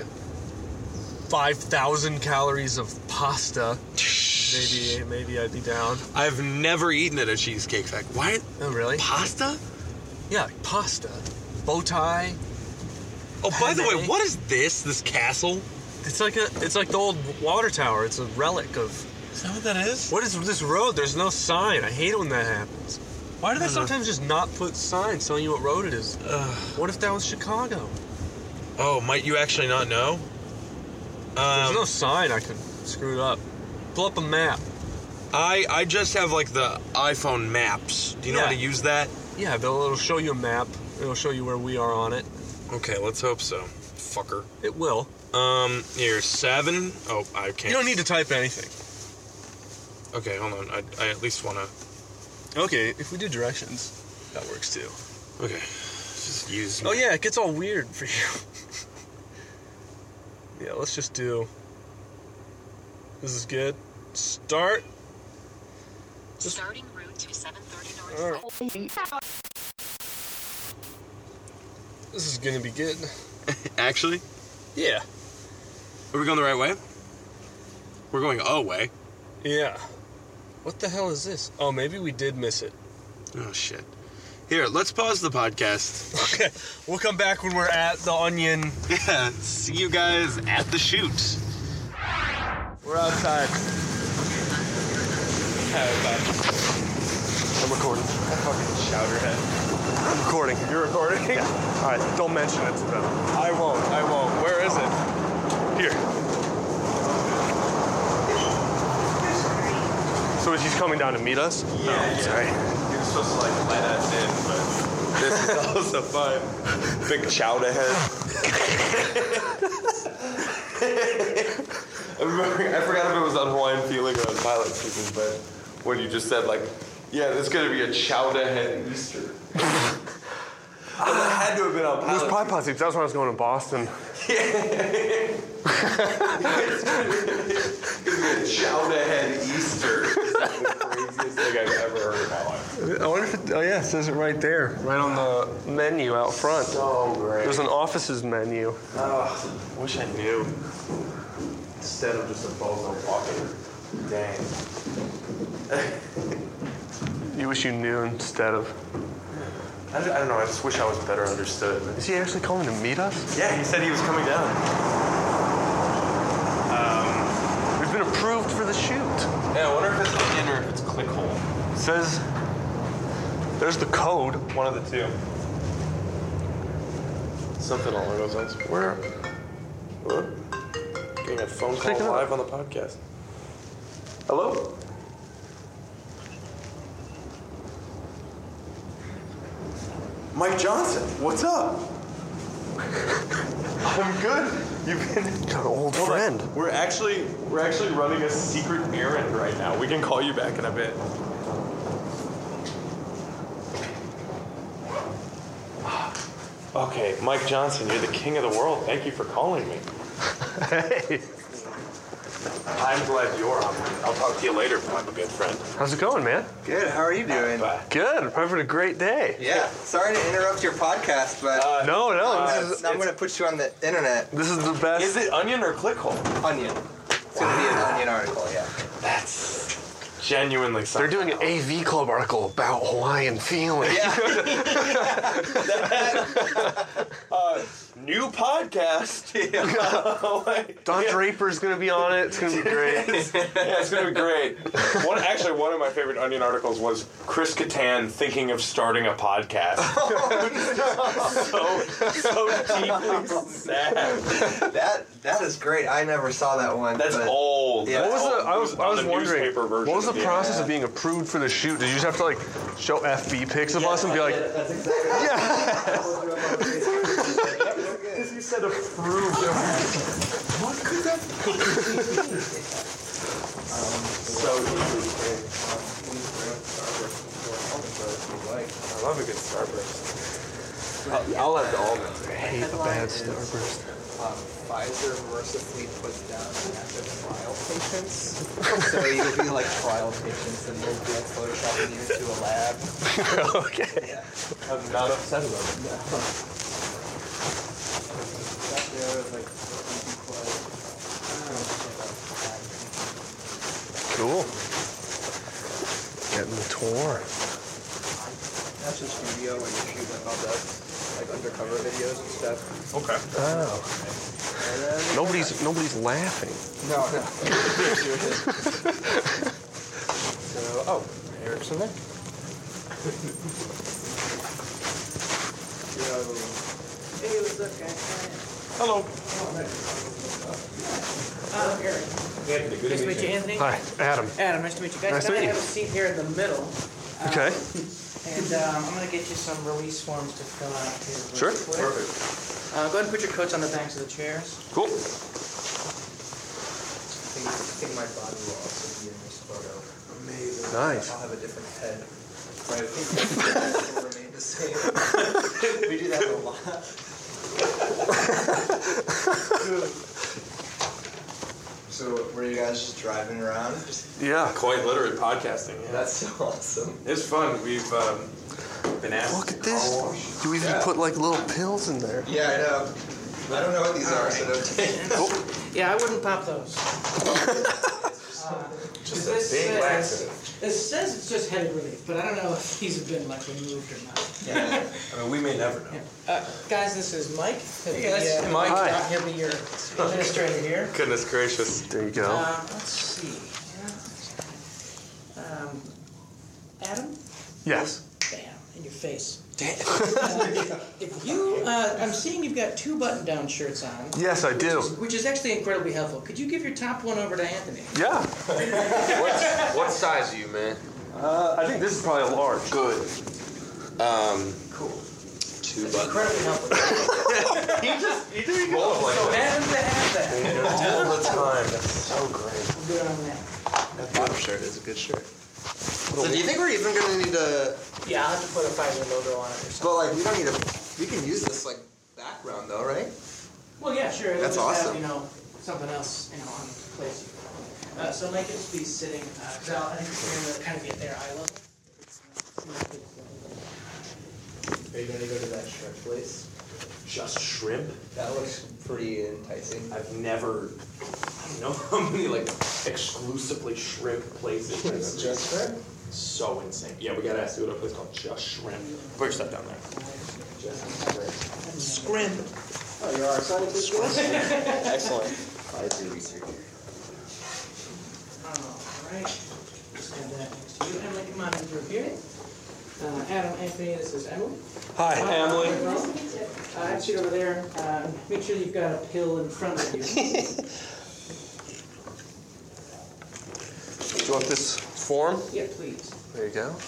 B: 5,000 calories of pasta. Maybe I'd be down.
A: I've never eaten at a Cheesecake Factory. Why?
B: Oh, really?
A: Pasta?
B: Yeah, like pasta. Bow tie.
A: Oh, by the way,
B: Penne.
A: what is this? This castle?
B: It's like the old water tower. It's a relic of.
A: Is that what that is?
B: What is this road? There's no sign. I hate it when that happens. Why do they sometimes just not put signs telling you what road it is? What if that was Chicago?
A: Oh, might you actually not know?
B: There's no sign. I could screw it up. Pull up a map.
A: I just have like the iPhone maps. Do you know how to use that?
B: Yeah, it'll show you a map. It'll show you where we are on it.
A: Okay, let's hope so. Fucker.
B: It will.
A: Here's 7. Oh, I can't.
B: You don't need to type anything.
A: Okay, hold on. I at least want to...
B: Okay, if we do directions, that works too.
A: Okay. Just use...
B: Oh yeah, it gets all weird for you. Yeah, let's just do... This is good. Start.
D: Starting route to 730 North.
B: This is gonna be good.
A: Actually?
B: Yeah.
A: Are we going the right way? We're going away.
B: Yeah. What the hell is this? Oh, maybe we did miss it.
A: Oh, shit. Here, let's pause the podcast.
B: Okay, we'll come back when we're at the Onion.
A: Yeah, see you guys at the shoot.
B: We're outside. I'm recording.
E: Fucking chowderhead.
B: I'm recording.
E: You're recording?
B: Yeah. All right, don't mention it to them.
E: I won't. Where is it?
B: Here. So is he coming down to meet us?
E: Yeah.
B: Sorry.
E: He was supposed to like let us in, but this is also fun. Big chowderhead. I forgot if it was on Hawaiian Feeling or on Pilot Season, but when you just said like, yeah, there's gonna be a chowderhead Easter. Well, that had to have been on
B: It was
E: Pilot
B: Pie Pot Seats. That was when I was going to Boston.
E: Chowderhead Easter is like the craziest thing I've ever heard in my life.
B: I wonder if it, oh yeah, it says it right there. Right on the menu out front.
E: So great.
B: There's an office's menu.
E: Wish I knew. Instead of just a bozo walking. Dang.
B: You wish you knew instead of...
E: I don't know, I just wish I was better understood.
B: Is he actually coming to meet us?
E: Yeah, he said he was coming down.
B: We've been approved for the shoot.
E: Yeah, I wonder if it's Onion or if it's Clickhole.
B: It says... There's the code.
E: One of the two. Something along those lines. Where? What? Getting a phone call
B: Pick it up.
E: live on the podcast. Hello? Mike Johnson, what's up? I'm good. You've been
B: Got an old
E: Hold on.
B: friend.
E: We're actually running a secret errand right now. We can call you back in a bit. Okay, Mike Johnson, you're the king of the world. Thank you for calling me.
B: Hey.
E: I'm glad you're on. I'll talk to you later, I'm a good friend.
B: How's it going, man?
F: Good. How are you doing?
E: Bye.
B: Good. Having a great day.
F: Yeah. Sorry to interrupt your podcast, but
B: No,
F: I'm going to put you on the internet.
B: this is the best.
E: Is it Onion or Clickhole?
F: Onion. It's going to be an Onion article, yeah.
E: That's genuinely
B: They're
E: something.
B: doing an AV Club article about Hawaiian feeling.
F: Yeah.
E: New podcast.
B: Don Draper's gonna be on it. It's gonna be great.
E: Yeah, it's gonna be great. One of my favorite Onion articles was Chris Kattan thinking of starting a podcast. so deeply sad.
F: That is great. I never saw that one.
E: That's
F: but
E: old.
F: Yeah.
B: What was
E: That's
B: the? I was
E: old. On the
B: wondering.
E: newspaper version
B: What was the
E: of
B: process of being approved for the shoot? Did you just have to like show FB pics of us and be like,
E: You said approved. What could that be? So I love a good Starburst. I'll have the almonds.
B: I hate a bad Starburst.
F: Pfizer mercifully puts down active trial patients. So you'll be like trial patients and they'll be like photoshopping you into a lab.
B: Okay.
E: I'm not upset about it.
B: Cool. Getting the tour.
F: That's a studio where you shoot like all the like undercover videos and stuff.
E: Okay.
B: Oh. Nobody's laughing.
F: No. So, Erickson there. Hey, what's up, guys?
E: Hello.
G: Eric. Nice to meet you, Anthony.
B: Hi, Adam.
G: Adam, nice to meet you guys.
B: Nice to
G: Can I
B: meet you.
G: have a seat here in the middle?
B: Okay.
F: And I'm going to get you some release forms to fill out here.
E: Sure.
F: Real quick.
E: Perfect.
F: Go ahead and put your coats on the backs of the chairs.
E: Cool.
F: I think my body will also be in this photo. Amazing.
E: Nice.
F: I'll have a different head. But I think it will remain the same. We do that a lot. So were you guys just driving around?
E: Yeah.
A: Quite literally podcasting. Yeah.
F: That's so awesome.
A: It's fun. We've been asked.
E: Look at this. You even put like little pills in there.
F: Yeah, I know. I don't know what these are, so don't take them. Yeah, I wouldn't pop those.
A: Just a big laxative.
F: It says it's just headache relief, but I don't know if these have been like removed or not.
A: I mean, we may never know.
F: Guys, this is Mike.
A: Hey, guys. Mike.
E: Hi.
F: He'll be your administrator here.
A: Goodness gracious.
E: There you go.
F: Let's see. Adam?
E: Yes.
F: Bam, in your face.
A: Damn.
F: If you, I'm seeing you've got 2 button-down shirts on.
E: Yes, I do.
F: Which is actually incredibly helpful. Could you give your top one over to Anthony?
E: Yeah.
A: What size are you, man?
E: I think this is probably a large.
A: Good.
F: Cool.
A: 2
F: It's
A: buttons.
F: incredibly helpful.
E: There you
A: Roll
F: So
A: like
F: Adam to have that.
A: all the time. That's so great.
F: Good on that.
H: That bottom shirt is a good shirt. So do you think we're even gonna need to?
F: Yeah, I'll have to put a Pfizer logo on it or something.
H: But like, we don't need to. We can use this like background though, right?
F: Well, yeah, sure. It'll
H: That's
F: just
H: awesome.
F: Have, something else, on place. So Mike will be sitting, because I think we're going to kind of be at their eye level.
H: Are you gonna go to that shrimp place?
A: Just shrimp?
H: That looks pretty enticing.
A: I've never, I don't know how many like exclusively shrimp places.
H: It's just shrimp.
A: So insane. Yeah, we gotta ask you what a place called Just Shrimp. Put your stuff down there.
H: Scrimp.
F: Oh, you are excited to do this?
H: Excellent. I do research.
F: All right. Just have that next to you. Emily, come on in through here. Adam, Anthony, this is Emily.
E: Hi, Emily.
F: Have a seat over there. Make sure you've got a pill in front of you.
E: Do you want this form?
F: Yeah, please.
E: There you go.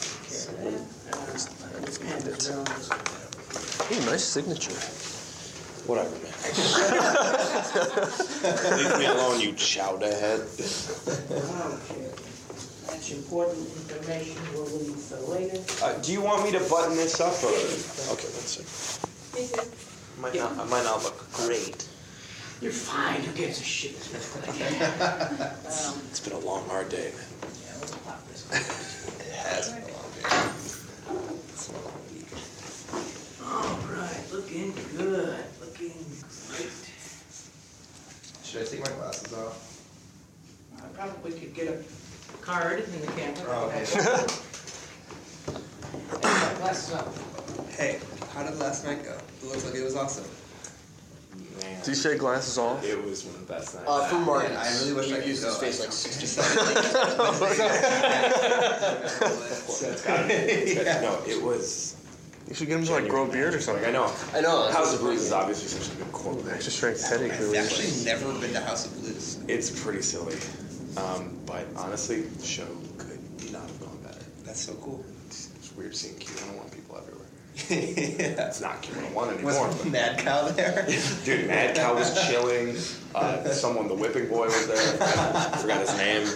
E: Ooh, nice signature.
A: Whatever, man. Leave me alone, you chowder head.
F: Okay. That's important information. We'll leave for later.
A: Do you want me to button this up or? Okay, that's it. I might not look great.
F: You're fine. Who gives a shit?
A: It's been a long, hard day, man.
F: Yeah, let's pop this.
H: It has been a long day. It's been a long week.
F: All right, looking good. Looking great.
H: Should I take my glasses off?
F: I probably could get a card in the camera.
H: Oh, okay.
F: Glasses up.
H: Hey, how did last night go? It looks like it was awesome.
A: Man.
E: Do you say glasses off?
A: It was one of the best nights.
H: For Martin, I really wish I could
F: used
H: go.
F: his face like
H: 67.
A: No, it was.
E: You should get him to like grow a beard or something.
A: Like, I know.
H: I know.
A: House of Blues is obviously such a good quote.
E: Extra strength headache
H: I've
E: relief.
H: actually never been to House of Blues.
A: It's pretty silly. But honestly, the show could not have gone better.
H: That's so cool.
A: It's weird seeing Q101 people everywhere.
H: Yeah.
A: It's not Q101 anymore.
H: Was Mad Cow there?
A: Dude, Mad Cow was chilling. Someone, the whipping boy was there. I forgot his name.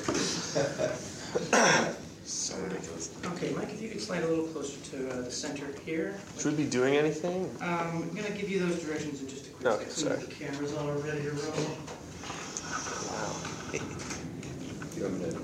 A: So ridiculous.
F: Okay, Mike, if you could slide a little closer to the center here.
E: Should we be doing anything?
F: I'm going to give you those directions in just a quick
E: Okay,
F: second.
E: sorry.
F: The camera's all ready to roll.
H: You want me to?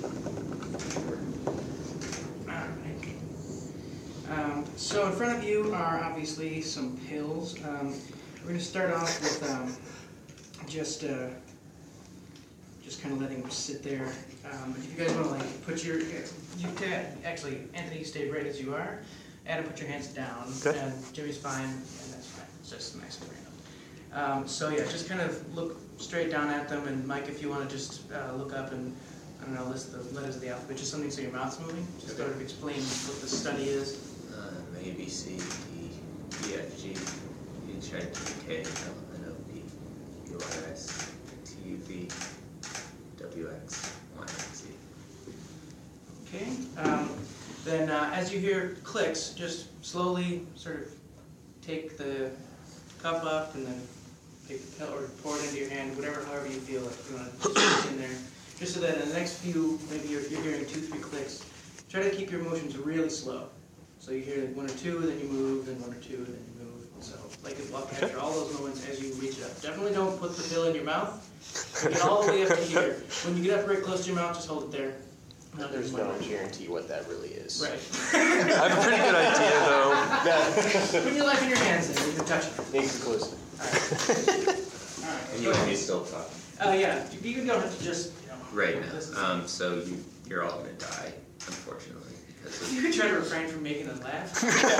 F: So in front of you are obviously some pills. We're going to start off with just kind of letting them sit there. If you guys want to like put your, actually Anthony, stay right as you are. Adam, put your hands down,
E: Okay.
F: and Jimmy's fine, and that's fine. It's just nice and random. So yeah, just kind of look straight down at them, and Mike, if you want to just look up and I don't know, list the letters of the alphabet, just something so your mouth's moving. Just sort of explain what the study is.
I: A, B, C, D, E, F, G, H, I, K, L, N, O, P, Q, R, S, T, U, V, W, X, Y, and Z.
F: Okay. Then as you hear clicks, just slowly sort of take the cup up and then take the pill or pour it into your hand, however you feel like you want to put it in there. Just so that in the next few, maybe you're hearing 2-3 clicks, try to keep your motions really slow. So you hear like 1 or 2, then you move, then 1 or 2, then you move. So like after all those moments as you reach up. Definitely don't put the pill in your mouth. Get all the way up to here. When you get up right close to your mouth, just hold it there.
H: There's no guarantee what that really is.
F: Right.
E: I have a pretty good idea, though.
F: Put your life in your hands then. You can touch it.
H: Inconclusive.
F: All right.
I: And you can be still talking.
F: Yeah. You don't have to just,
I: Right now. So you're all gonna die, unfortunately, because
F: You could try to refrain from making them laugh.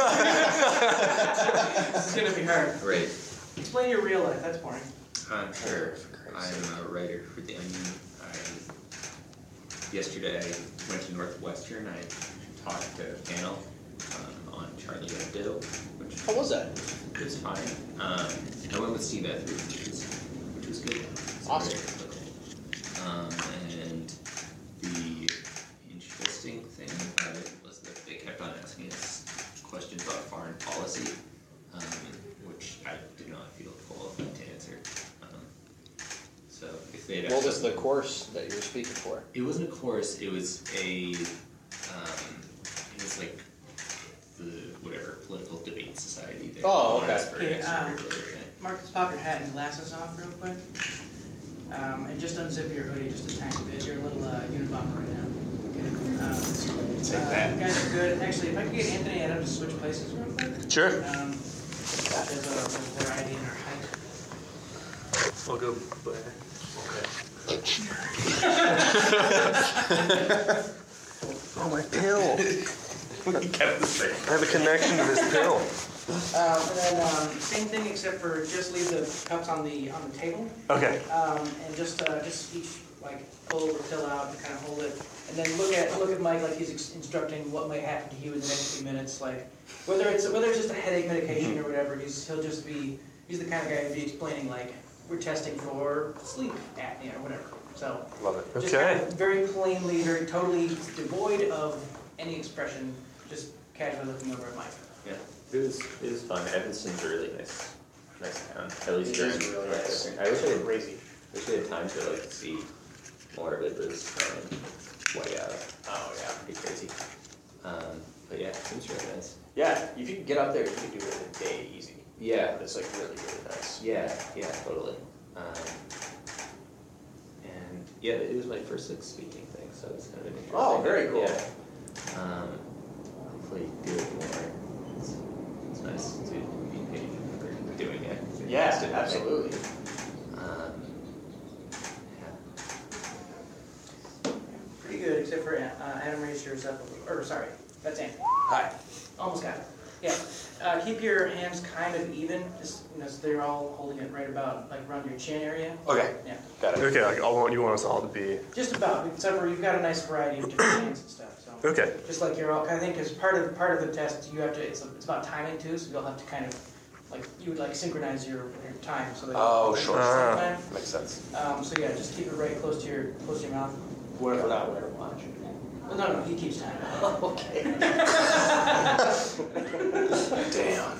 F: It's gonna be hard.
I: Right.
F: Explain your real life. That's boring.
I: Sure. I'm a writer for The Onion. Yesterday I went to Northwestern. I talked to a panel on Charlie Hebdo.
H: How was that?
I: It was fine. I went with Steve Etheridge, which was good.
H: Awesome.
I: And the interesting thing about it was that they kept on asking us questions about foreign policy, which I did not feel qualified to answer. So if they had
H: What was the course that you were speaking for?
I: It wasn't a course. It was a. It was like the whatever political debate society.
H: Oh, okay.
F: Okay, Marcus, pop your hat and glasses off real quick. And just unzip your hoodie just a tiny bit. You're a little Unabomber right now. Okay. You guys are good. Actually, if I could get Anthony and Adam to switch places real quick.
E: Sure.
F: There's a variety in our height.
E: I'll go back. Oh, my pill.
A: He kept the same.
E: I have a connection to this pill.
F: And then same thing except for just leave the cups on the table.
E: Okay.
F: And just each like pull the pill out and kind of hold it, and then look at Mike like he's instructing what might happen to you in the next few minutes. Like whether it's just a headache medication or whatever, he's the kind of guy who'd be explaining like we're testing for sleep apnea or whatever. So
E: Love it.
F: just kind of very plainly, very totally devoid of any expression, just casually looking over at Mike.
G: Yeah, it was fun. Evanston's a really nice town. At least
H: It
G: during
H: is really nice.
G: I wish I had
H: Crazy.
G: time to like see more of it. But it was way out. Oh yeah, pretty crazy. But yeah, it was really nice.
H: Yeah, if you could get up there, you could do it in a day easy.
G: Yeah,
H: It's like really, really nice.
G: yeah, totally. And yeah, it was my first like speaking thing, so it's kind of an interesting.
H: Oh, very cool.
G: Yeah. Hopefully do it more. It's nice to be paid for doing it.
H: Yeah, absolutely.
F: Pretty good, except for Adam raised yours up a little. Or sorry, that's Anthony.
E: Hi.
F: Almost got it. Yeah. Keep your hands kind of even, just so they're all holding it right about like around your chin area.
E: Okay.
F: Yeah.
E: Got it. Okay, like you want us all to be...
F: Just about, except for you've got a nice variety of different hands and stuff. So
E: Okay.
F: just like you're all, I think as part of the test, you have to. It's about timing too, so you'll have to kind of like you would like synchronize your time so that.
E: Oh, sure.
F: Time.
E: Makes sense.
F: So yeah, just keep it right close to your mouth.
H: What if we're not wearing a watch?
F: Well, no, he keeps time.
H: Okay.
E: Damn.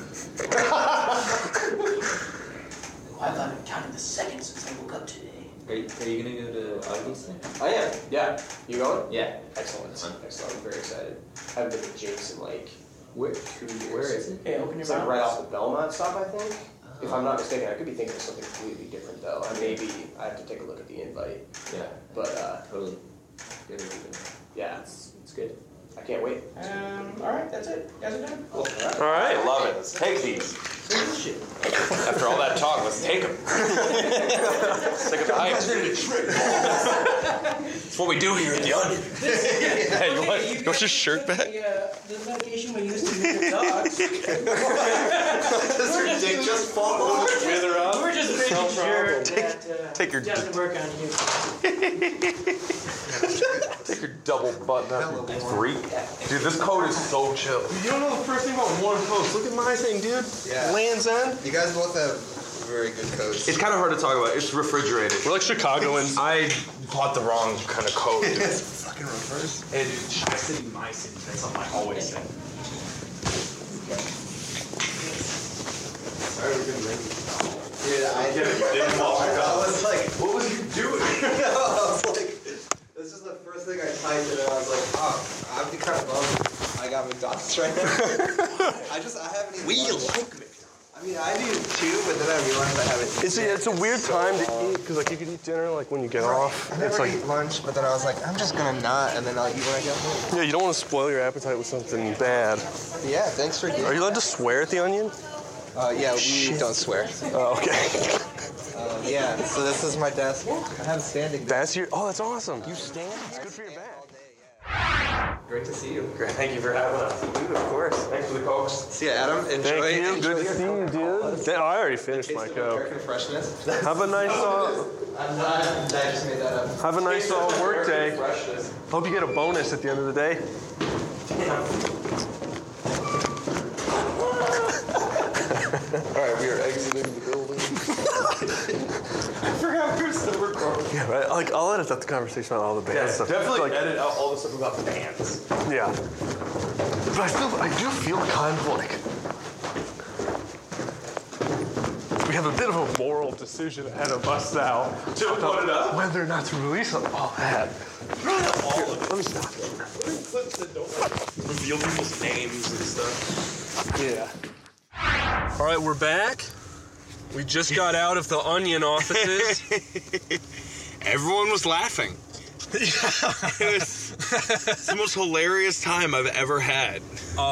F: I thought I counted the seconds since I woke up today.
I: Are you gonna go to August then?
H: I am. Yeah. You going?
I: Yeah.
H: Excellent. Excellent. I'm very excited. I haven't been to Jake's in like 2 years.
I: Where is it?
F: Okay, open your
H: It's
F: mouth.
H: like right off the Belmont stop, I think. If I'm not mistaken, I could be thinking of something completely different though. I have to take a look at the invite.
I: Yeah.
H: But
I: Totally.
H: yeah,
I: It's good.
H: I can't wait.
F: All right, that's it. You guys are done.
H: Cool.
E: All right.
A: I love it. Let's take these. After all that talk, let's take them. Sick of the hype. That's what we do here at the Onion. Hey, you want your shirt back?
F: The medication we use to move the dogs.
H: Does your dick just fall over?
F: We're just making sure that
E: Take your
F: doesn't work on you.
A: Take your double button up, you freak. Dude, this coat is so chill.
E: You don't know the first thing about warm coats. Look at my thing, dude.
J: Yeah.
E: Land's End.
J: You guys both have very good coats.
A: It's kind of hard to talk about. It's refrigerated.
E: We're like Chicagoans.
A: I bought the wrong kind of coat. Dude.
J: It's fucking
B: fucking reverse.
E: Hey, dude, my city, my city. That's something I always say. Sorry, we're gonna ring.
J: Dude, I was like, what was you doing? I was like, this is the first thing I typed, and I was like, oh, I'm kind of bummed I got McDonald's right now. I haven't even.
E: We like McDonald's.
J: I mean, I do too, but then I realized I haven't eaten.
B: It's a weird time to eat, because like you could eat dinner like when you get off.
J: I never eat lunch, but then I was like, I'm just gonna not, and then I'll eat when I get home.
B: Yeah, you don't want to spoil your appetite with something bad.
J: Yeah, thanks for getting.
B: Are you allowed to swear at the Onion?
J: Yeah, we don't swear.
B: Oh, okay.
J: Yeah, so this is my desk. I have a standing desk.
B: That's your. Oh, that's awesome. You stand. It's good for your back.
J: Great to see you.
E: Great, thank you for having us.
J: Dude, of course.
E: Thanks for the cokes.
J: See ya, Adam. Enjoy.
B: Thank you.
J: Enjoy
B: Good to see you, dude. I already finished my Coke.
J: American freshness.
B: Have a nice
J: I'm not. I just made that up.
B: have a nice work day.
E: Freshness.
B: Hope you get a bonus at the end of the day.
E: Alright, we are exiting the building. I forgot we were still recording.
B: Yeah, right. Like I'll edit out the conversation on all the band
E: Yeah,
B: stuff.
E: definitely
B: Like,
E: edit out all the stuff about the bands.
B: yeah. But I do feel kind of like we have a bit of a moral decision ahead of us now.
E: To put it up?
B: Whether or not to release all that.
E: All of it.
B: Let me stop.
E: Clips that don't reveal people's names and stuff.
B: Yeah. All right, we're back. We just got out of the Onion offices.
A: Everyone was laughing. It's the most hilarious time I've ever had.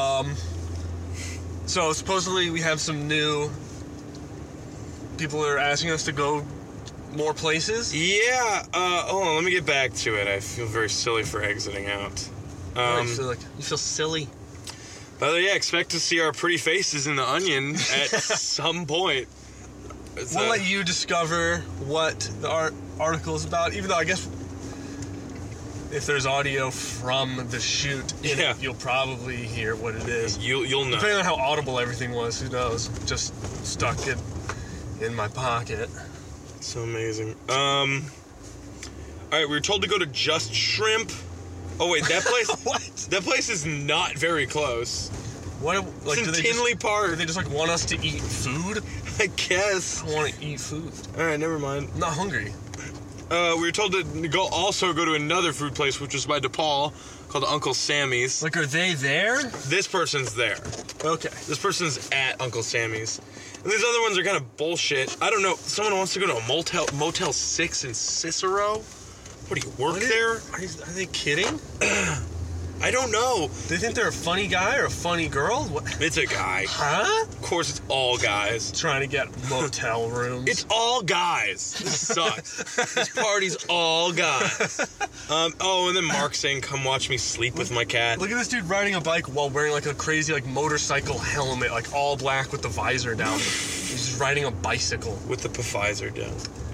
B: So supposedly we have some new people that are asking us to go more places.
A: Yeah, hold on, let me get back to it. I feel very silly for exiting out.
B: You feel silly.
A: By the way, yeah, expect to see our pretty faces in the Onion at some point.
B: We'll let you discover what the article is about, even though I guess if there's audio from the shoot in it, you'll probably hear what it is.
A: You'll know.
B: Depending on how audible everything was, who knows? Just stuck it in my pocket.
A: So amazing. All right, we were told to go to Just Shrimp. Oh wait, that place.
B: What?
A: That place is not very close.
B: What? Like,
A: It's in
B: do they
A: Tinley Park.
B: Do they just like want us to eat food?
A: I guess.
B: I want to eat food.
A: All right, never mind.
B: I'm not hungry.
A: We were told to go to another food place, which was by DePaul, called Uncle Sammy's.
B: Like, are they there?
A: This person's there.
B: Okay.
A: This person's at Uncle Sammy's. And these other ones are kind of bullshit. I don't know. Someone wants to go to a Motel 6 in Cicero? What, do you work there?
B: Are they kidding?
A: I don't know.
B: They think they're a funny guy or a funny girl? What?
A: It's a guy.
B: Huh?
A: Of course, it's all guys.
B: Trying to get motel rooms.
A: It's all guys. This sucks. This party's all guys. And then Mark saying, "Come watch me sleep with my cat."
B: Look at this dude riding a bike while wearing like a crazy like motorcycle helmet, like all black with the visor down. He's just riding a bicycle
A: with the visor down.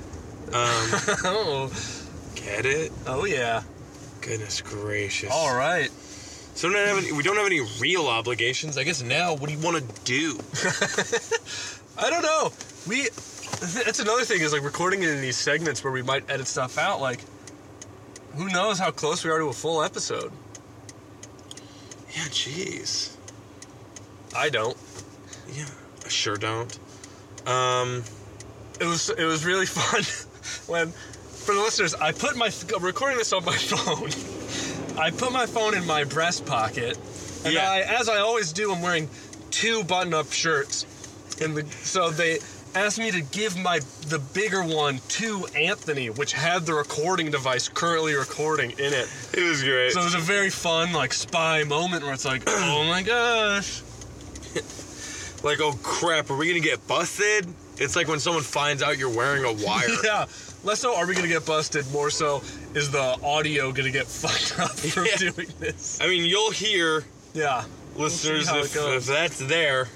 B: Oh.
A: Get it?
B: Oh yeah.
A: Goodness gracious.
B: All right.
A: So we don't have any real obligations. I guess now, what do you want to do?
B: I don't know. That's another thing is like recording it in these segments where we might edit stuff out. Like, who knows how close we are to a full episode?
A: Yeah, jeez.
B: I don't.
A: Yeah, I sure don't.
B: It was really fun when, for the listeners, I put recording this on my phone. I put my phone in my breast pocket, and as I always do, I'm wearing 2 button-up shirts. So they asked me to give the bigger one to Anthony, which had the recording device currently recording in it.
A: It was great.
B: So it was a very fun, like, spy moment where it's like, oh my gosh.
A: Like, oh crap, are we gonna get busted? It's like when someone finds out you're wearing a wire.
B: Yeah. Less so, are we going to get busted? More so, is the audio going to get fucked up from doing this?
A: I mean, you'll hear,
B: we'll
A: listeners,
B: see how
A: if
B: it goes.
A: that's there.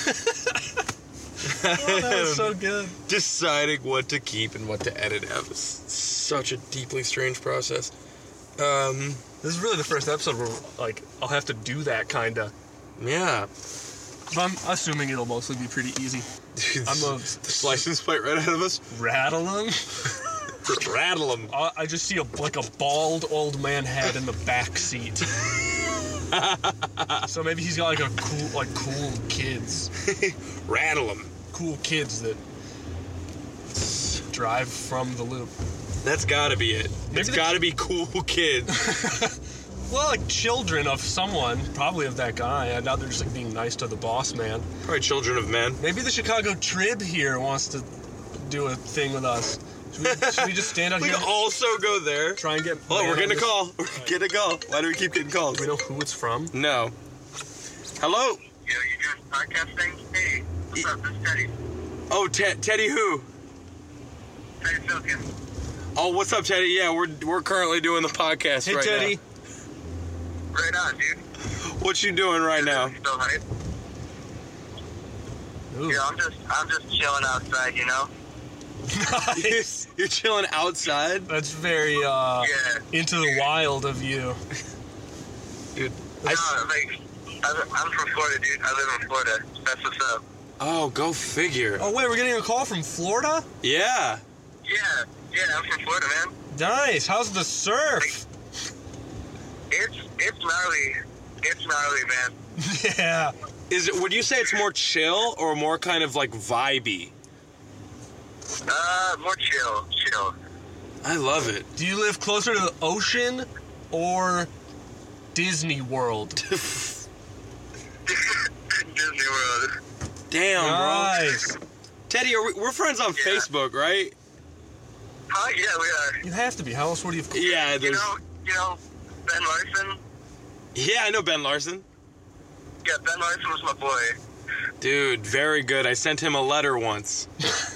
B: Oh, that was so good.
A: Deciding what to keep and what to edit out is such a deeply strange process.
B: This is really the first episode where, like, I'll have to do that, kind of.
A: Yeah.
B: But I'm assuming it'll mostly be pretty easy.
A: Dude, the license plate right ahead of us.
B: Rattle them.
A: Rattle him.
B: I just see a bald old man head in the back seat. So maybe he's got cool kids.
A: Rattle him.
B: Cool kids that drive from the loop.
A: That's gotta be it. It's gotta be cool kids.
B: Well, like children of someone, probably of that guy. And now they're just like being nice to the boss man.
A: Probably children of men.
B: Maybe the Chicago Trib here wants to do a thing with us. Should we just stand out
A: we
B: here?
A: We can also go there.
B: Try and get.
A: Oh, we're getting a call. We're getting a call. Why do we keep getting calls?
B: Do we know who it's from?
A: No. Hello?
C: Yo, you doing podcasting? Hey, what's up? This is Teddy.
A: Oh, Teddy who?
C: Teddy Silkin.
A: Oh, what's up, Teddy? Yeah, we're currently doing the podcast
B: hey,
A: right
B: Teddy.
A: now.
C: Right on, dude.
A: What you doing right now?
C: Still hype? Yeah, I'm just chilling outside, you know?
B: Nice.
A: You're chilling outside?
B: That's very into the wild of you.
A: Dude,
C: I'm from Florida, dude. I live in Florida. That's what's up.
A: Oh, go figure.
B: Oh, wait, we're getting a call from Florida?
A: Yeah.
C: Yeah, I'm from Florida, man.
B: Nice. How's the surf?
C: It's gnarly. It's gnarly, man.
B: Yeah.
A: Would you say it's more chill or more kind of like vibey?
C: More chill.
A: I love it.
B: Do you live closer to the ocean or Disney World?
C: Disney World.
A: Damn,
B: nice.
A: bro. Teddy, we're friends on Facebook, right?
C: Huh? Yeah, we are.
B: You have to be. How else would you have...
A: Yeah,
C: You know Ben Larson?
A: Yeah, I know Ben Larson.
C: Yeah, Ben Larson was my boy.
A: Dude, very good. I sent him a letter once.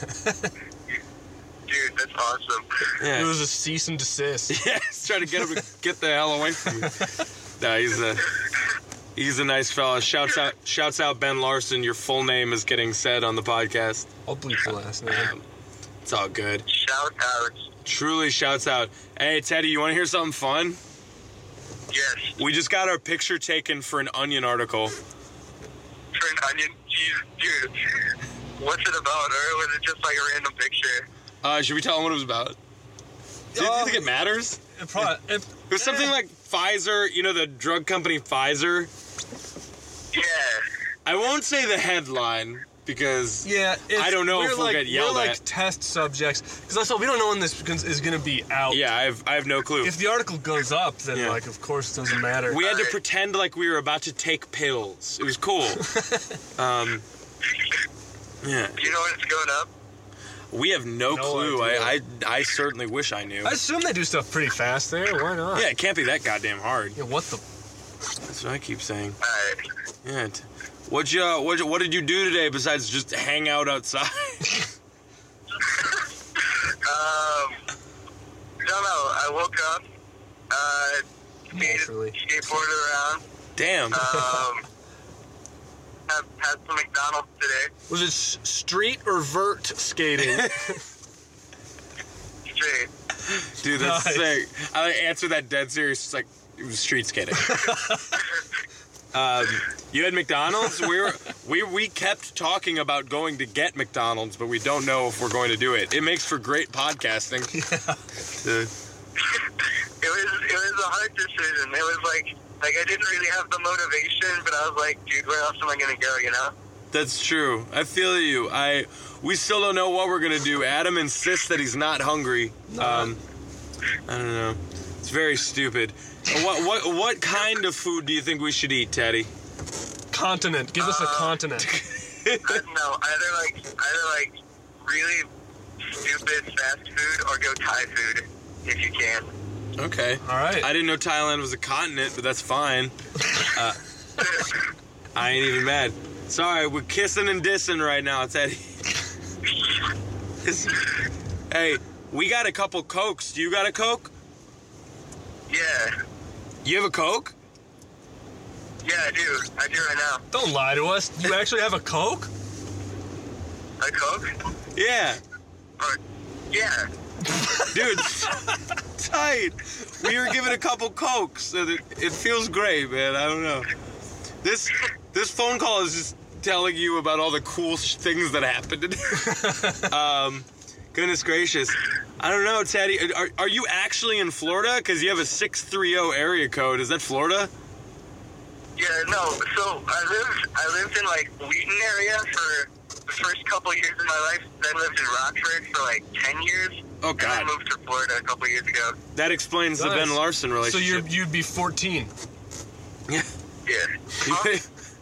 C: Dude, that's awesome.
A: Yeah.
B: It was a cease and desist.
A: Yeah, he's trying to get him to get the hell away from me. No, he's a nice fella. Shouts out Ben Larson. Your full name is getting said on the podcast.
B: I'll bleep the last name.
A: It's all good.
C: Shout out.
A: Truly shouts out. Hey, Teddy, you want to hear something fun?
C: Yes.
A: We just got our picture taken for an Onion article.
C: For an Onion? Jeez, dude. What's it about? Or was it just like a random picture?
A: Should we tell them what it was about? Do you think it matters?
B: It
A: was something like Pfizer, you know, the drug company Pfizer.
C: Yeah.
A: I won't say the headline because I don't know if we'll get yelled
B: at. We're
A: at.
B: like test subjects because also we don't know when this is going to be out.
A: Yeah, I have no clue.
B: If the article goes up, then like of course it doesn't matter.
A: We had to pretend like we were about to take pills. It was cool. Yeah.
C: Do you know when it's going up?
A: We have no clue. I certainly wish I knew.
B: I assume they do stuff pretty fast there. Why not?
A: Yeah, it can't be that goddamn hard.
B: Yeah, what the?
A: That's what I keep saying.
C: Alright.
A: Yeah. What did you do today besides just hang out outside?
C: Don't know. I woke up, skateboarded around.
A: Damn.
C: Had some McDonald's today.
B: Was it street or vert skating?
C: Straight.
A: Dude, that's sick. I answered that dead serious. It's like, it was street skating. You had McDonald's? We kept talking about going to get McDonald's, but we don't know if we're going to do it. It makes for great podcasting.
C: Yeah. It was a hard decision. It was like I didn't really have the motivation, but I was like, dude, where else am I gonna go, you know?
A: That's true. I feel you. We still don't know what we're gonna do. Adam insists that he's not hungry. I don't know. It's very stupid. What kind of food do you think we should eat, Teddy?
B: Continent. Give us a continent.
C: I don't know. Either like really stupid fast food or go Thai food if you can.
A: Okay.
B: All right.
A: I didn't know Thailand was a continent, but that's fine. I ain't even mad. Sorry, we're kissing and dissing right now, Teddy. Hey, we got a couple Cokes. Do you got a Coke?
C: Yeah.
A: You have a Coke?
C: Yeah, I do. I do right now.
B: Don't lie to us. You actually have a Coke?
C: A Coke?
A: Yeah.
C: Yeah.
A: Dude, tight. We were given a couple Cokes, and it feels great, man. I don't know. This phone call is just telling you about all the cool things that happened today. Goodness gracious. I don't know, Teddy. Are you actually in Florida? Because you have a 630 area code. Is that Florida?
C: Yeah, no. So I lived in like Wheaton area for the first couple years of my life. Then lived in Rockford for like 10 years.
A: Oh, God.
C: And then moved to Florida a couple years ago.
A: That explains the Ben Larson relationship.
B: So you'd be 14.
A: Yeah.
C: Yeah. Huh?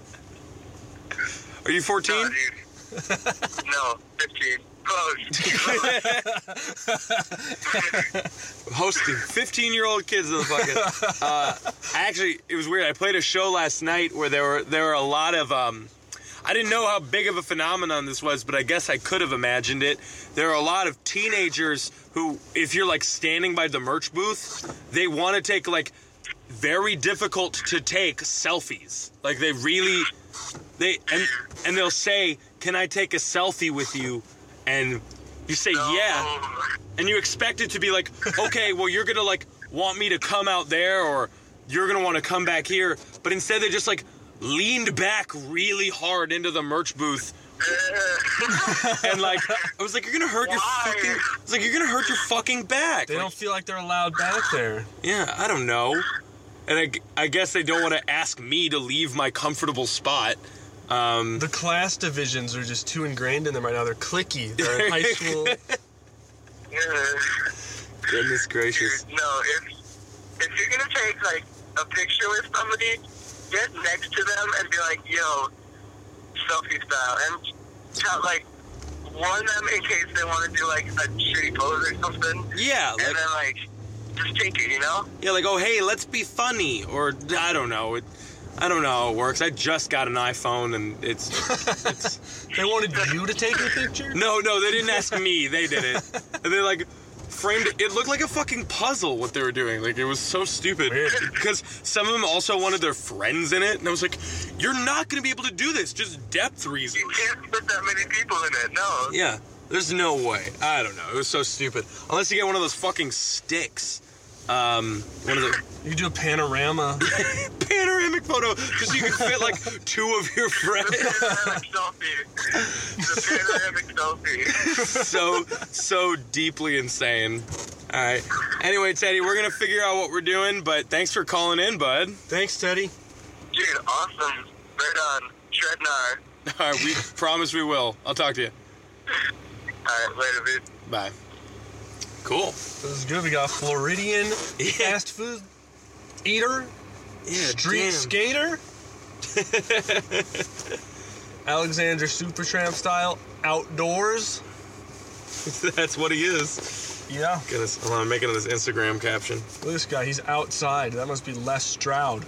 A: Are you 14?
C: No, dude. No, 15.
A: Hosting 15-year-old kids in the fucking. Actually, it was weird. I played a show last night where there were a lot of. I didn't know how big of a phenomenon this was, but I guess I could have imagined it. There are a lot of teenagers who, if you're like standing by the merch booth, they want to take like very difficult to take selfies. Like they really, and they'll say, "Can I take a selfie with you?" And you say, "Yeah," and you expect it to be like, "Okay, well, you're gonna like want me to come out there, or you're gonna want to come back here," but instead they just like leaned back really hard into the merch booth. And like I was like, you're gonna hurt your fucking. I was like, you're gonna hurt your fucking back.
B: They don't feel like they're allowed back there.
A: Yeah, I don't know. And I guess they don't want to ask me to leave my comfortable spot.
B: The class divisions are just too ingrained in them right now. They're cliquey. They're in high school.
A: Goodness gracious.
C: Dude, no, if you're gonna take like a picture with somebody, get next to them and be like, "Yo, selfie style," and tell, like, warn them in case they want to do like a shitty pose or something.
A: Yeah,
C: and then like just take it, you know?
A: Yeah, like, oh hey, let's be funny, or I don't know. I don't know how it works. I just got an iPhone, and it's
B: They wanted you to take a picture?
A: No, they didn't ask me. They did it. And they like framed it. It looked like a fucking puzzle what they were doing. Like it was so stupid. Because some of them also wanted their friends in it, and I was like, you're not going to be able to do this. Just depth reasons.
C: You can't put that many people in it. No.
A: Yeah. There's no way. I don't know. It was so stupid. Unless you get one of those fucking sticks. One of the.
B: You do a panorama.
A: Panoramic photo, just so you can fit like two of your friends.
C: The panoramic selfie.
A: So deeply insane. All right. Anyway, Teddy, we're gonna figure out what we're doing, but thanks for calling in, bud.
B: Thanks, Teddy.
C: Dude, awesome. Right on. Treadnar.
A: All right, we promise we will. I'll talk to you.
C: All right, later, dude.
A: Bye. Cool.
B: This is good. We got Floridian fast food eater, street skater, Alexander Supertramp style outdoors.
A: That's what he is.
B: Yeah.
A: Goodness, hold on, I'm making this Instagram caption.
B: Look at this guy. He's outside. That must be Les Stroud.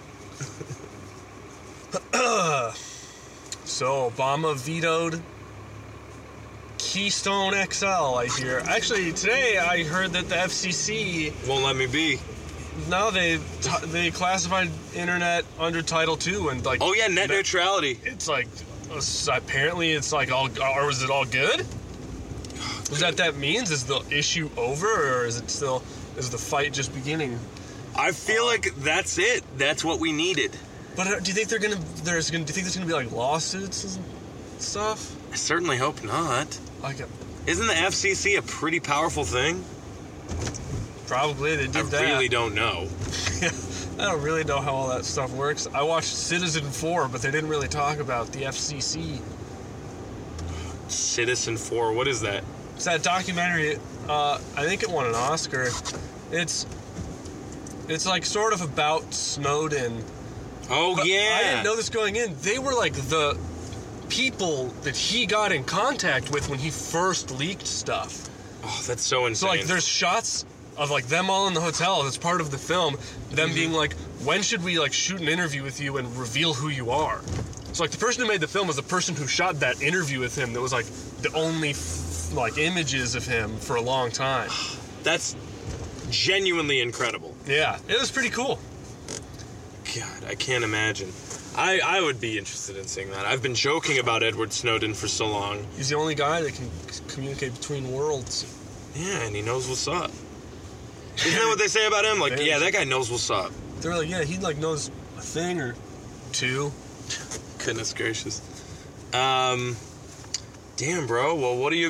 B: So Obama vetoed Keystone XL, I hear. Actually, today I heard that the FCC
A: won't let me be.
B: No, they classified internet under Title II and like.
A: Oh yeah, net neutrality.
B: It's like apparently it's like all. Or was it all good? Is that means? Is the issue over, or is it still? Is the fight just beginning?
A: I feel like that's it. That's what we needed.
B: But do you think do you think there's gonna be like lawsuits and stuff?
A: I certainly hope not. Isn't the FCC a pretty powerful thing?
B: Probably, they did that.
A: I really don't know.
B: I don't really know how all that stuff works. I watched Citizen 4, but they didn't really talk about the FCC.
A: Citizen 4, what is that?
B: It's that documentary, I think it won an Oscar. It's like sort of about Snowden.
A: Oh,
B: but
A: yeah.
B: I didn't know this going in. They were like the people that he got in contact with when he first leaked stuff.
A: Oh, that's so insane.
B: So like there's shots of like them all in the hotel that's part of the film, them being like, when should we like shoot an interview with you and reveal who you are? So like the person who made the film was the person who shot that interview with him that was like the only like images of him for a long time.
A: That's genuinely incredible.
B: Yeah, it was pretty cool.
A: God, I can't imagine. I would be interested in seeing that. I've been joking about Edward Snowden for so long.
B: He's the only guy that can communicate between worlds.
A: Yeah, and he knows what's up. Isn't that what they say about him? Like, yeah, that guy knows what's up.
B: They're like, yeah, he like knows a thing or two.
A: Goodness gracious. Damn, bro. Well, what are you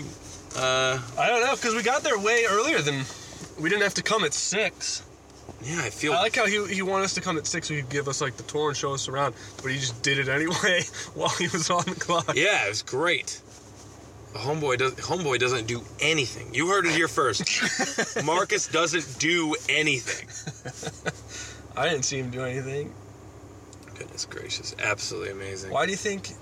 B: I don't know, because we got there way earlier than... We didn't have to come at 6.
A: Yeah, I feel...
B: I like how he wanted us to come at 6 so he could give us, like, the tour and show us around, but he just did it anyway while he was on the clock.
A: Yeah, it was great. Homeboy doesn't do anything. You heard it here first. Marcus doesn't do anything.
B: I didn't see him do anything.
A: Goodness gracious. Absolutely amazing.
B: Why do you think...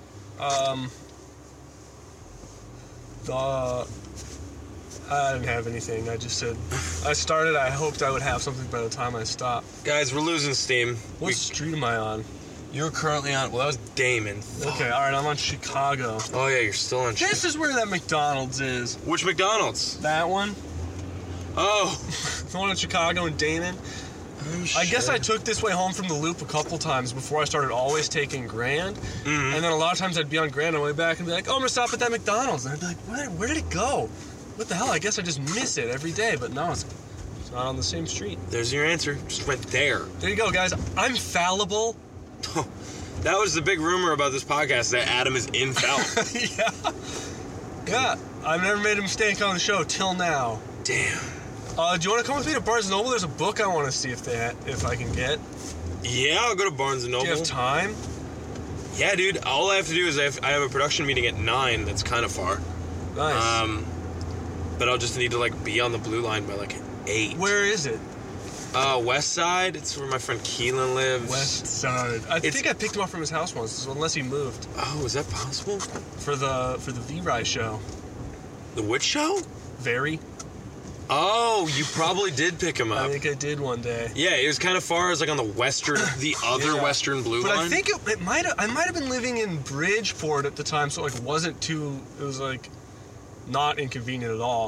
B: I didn't have anything. I just said... I started, I hoped I would have something by the time I stopped.
A: Guys, we're losing steam.
B: What street am I on?
A: You're currently on... Well, that was Damon.
B: Okay, alright, I'm on Chicago.
A: Oh, yeah, you're still on...
B: This is where that McDonald's is.
A: Which McDonald's?
B: That one.
A: Oh.
B: The one in Chicago and Damon. I guess I took this way home from the Loop a couple times before I started always taking Grand. Mm-hmm. And then a lot of times I'd be on Grand on my way back and be like, oh, I'm going to stop at that McDonald's. And I'd be like, where did it go? What the hell? I guess I just miss it every day. But no, it's not on the same street.
A: There's your answer. Just went there.
B: There you go, guys. I'm fallible.
A: That was the big rumor about this podcast, that Adam is infallible.
B: Yeah. I've never made a mistake on the show till now.
A: Damn.
B: Do you want to come with me to Barnes & Noble? There's a book I want to see if I can get.
A: Yeah, I'll go to Barnes & Noble.
B: Do you have time?
A: Yeah, dude. All I have to do is I have a production meeting at 9 that's kind of far.
B: Nice.
A: But I'll just need to, like, be on the blue line by, like, 8.
B: Where is it?
A: West Side. It's where my friend Keelan lives.
B: West Side. I think I picked him up from his house once, unless he moved.
A: Oh, is that possible?
B: For the V-Rye show.
A: The which show?
B: Very.
A: Oh, you probably did pick him up.
B: I think I did one day.
A: Yeah, it was kind of far. It was like on the western, the other western blue line.
B: But I think I might have been living in Bridgeport at the time, so it wasn't too. It was like not inconvenient at all.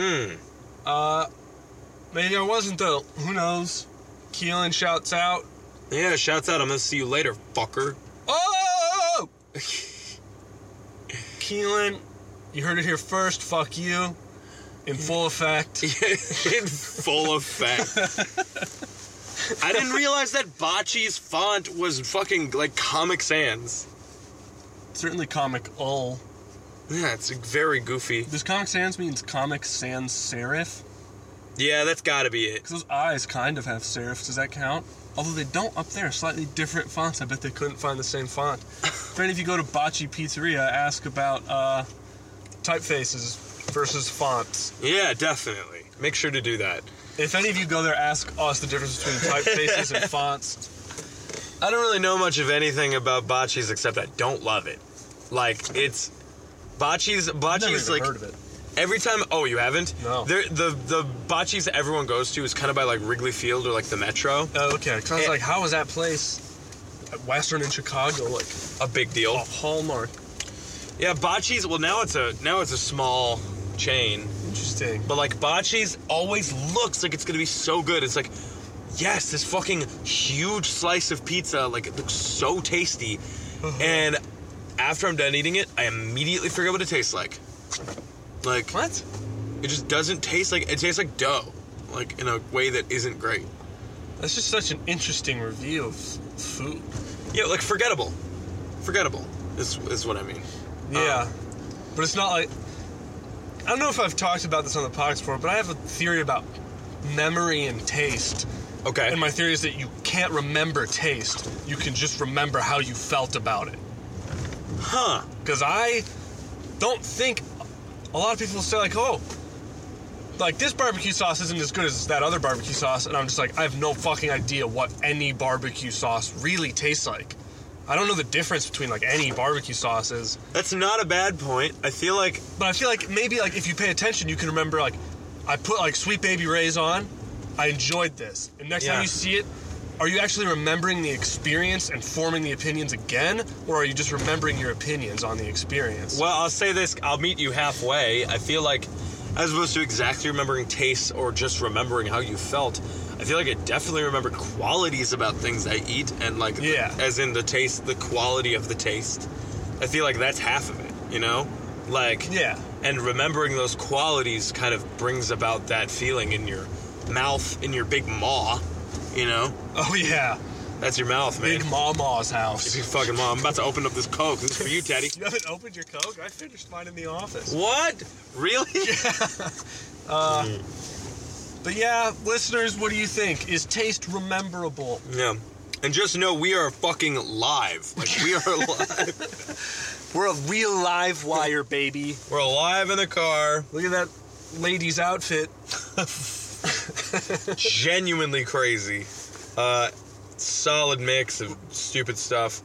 B: Maybe I wasn't though. Who knows? Keelan shouts out.
A: Yeah, shouts out. I'm gonna see you later, fucker.
B: Oh! Keelan, you heard it here first. Fuck you. In full effect.
A: In full effect. I didn't realize that Bocce's font was fucking like Comic Sans.
B: Certainly Comic-ul.
A: Yeah, it's very goofy.
B: Does Comic Sans means Comic Sans Serif?
A: Yeah, that's gotta be it.
B: Because those eyes kind of have serifs. Does that count? Although they don't up there. Slightly different fonts. I bet they couldn't find the same font. If any of you go to Bocce Pizzeria, ask about typefaces versus fonts.
A: Yeah, definitely. Make sure to do that.
B: If any of you go there, ask us the difference between typefaces and fonts.
A: I don't really know much of anything about Bocce's except I don't love it. Like, it's... Bocce's like...
B: heard of it.
A: Every time... Oh, you haven't?
B: No.
A: The Bocce's that everyone goes to is kind of by, like, Wrigley Field or, like, the Metro.
B: Oh, okay. Because I was like, how is that place at Western in Chicago, like...
A: A big deal.
B: A hallmark.
A: Yeah, Bocce's... Well, now it's a small chain.
B: Interesting.
A: But, like, Bocce's always looks like it's going to be so good. It's like, yes, this fucking huge slice of pizza, like, it looks so tasty. And after I'm done eating it, I immediately forget what it tastes like. Like...
B: What?
A: It just doesn't taste like... It tastes like dough. Like, in a way that isn't great.
B: That's just such an interesting review of food.
A: Yeah, like, forgettable. Forgettable is what I mean.
B: Yeah. But it's not like... I don't know if I've talked about this on the podcast before, but I have a theory about memory and taste.
A: Okay.
B: And my theory is that you can't remember taste. You can just remember how you felt about it.
A: Huh.
B: Because I don't think... A lot of people say, like, oh, like, this barbecue sauce isn't as good as that other barbecue sauce. And I'm just like, I have no fucking idea what any barbecue sauce really tastes like. I don't know the difference between, like, any barbecue sauces.
A: That's not a bad point. I feel like...
B: But I feel like maybe, like, if you pay attention, you can remember, like, I put, like, Sweet Baby Ray's on. I enjoyed this. And next time you see it, are you actually remembering the experience and forming the opinions again? Or are you just remembering your opinions on the experience?
A: Well, I'll say this. I'll meet you halfway. I feel like, as opposed to exactly remembering tastes or just remembering how you felt, I feel like I definitely remember qualities about things I eat and, like, as in the taste, the quality of the taste. I feel like that's half of it, you know? Like, and remembering those qualities kind of brings about that feeling in your mouth, in your big maw, you know?
B: Oh, yeah.
A: That's your mouth, man.
B: Big Mama's house.
A: Big fucking mom. I'm about to open up this Coke. This is for you, Teddy.
B: You haven't opened your Coke? I finished mine in the office.
A: What? Really?
B: Yeah. But yeah, listeners, what do you think? Is taste rememberable?
A: Yeah. And just know we are fucking live. Like, we are live.
B: We're a real live wire, baby.
A: We're alive in the car.
B: Look at that lady's outfit.
A: Genuinely crazy. Solid mix of stupid stuff.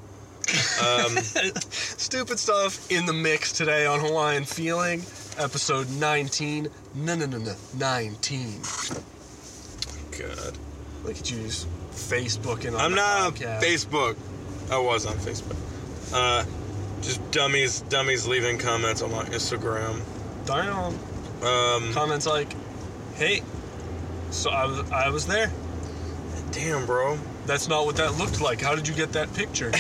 B: Stupid stuff in the mix today on Hawaiian Feeling, episode 19. No, 19.
A: God.
B: Look at you just Facebooking on
A: I'm
B: the
A: not on
B: podcast.
A: Facebook. I was on Facebook. Just dummies leaving comments on my Instagram.
B: Darn. Comments like, "Hey, so I was there.
A: Damn, bro.
B: That's not what that looked like. How did you get that picture?"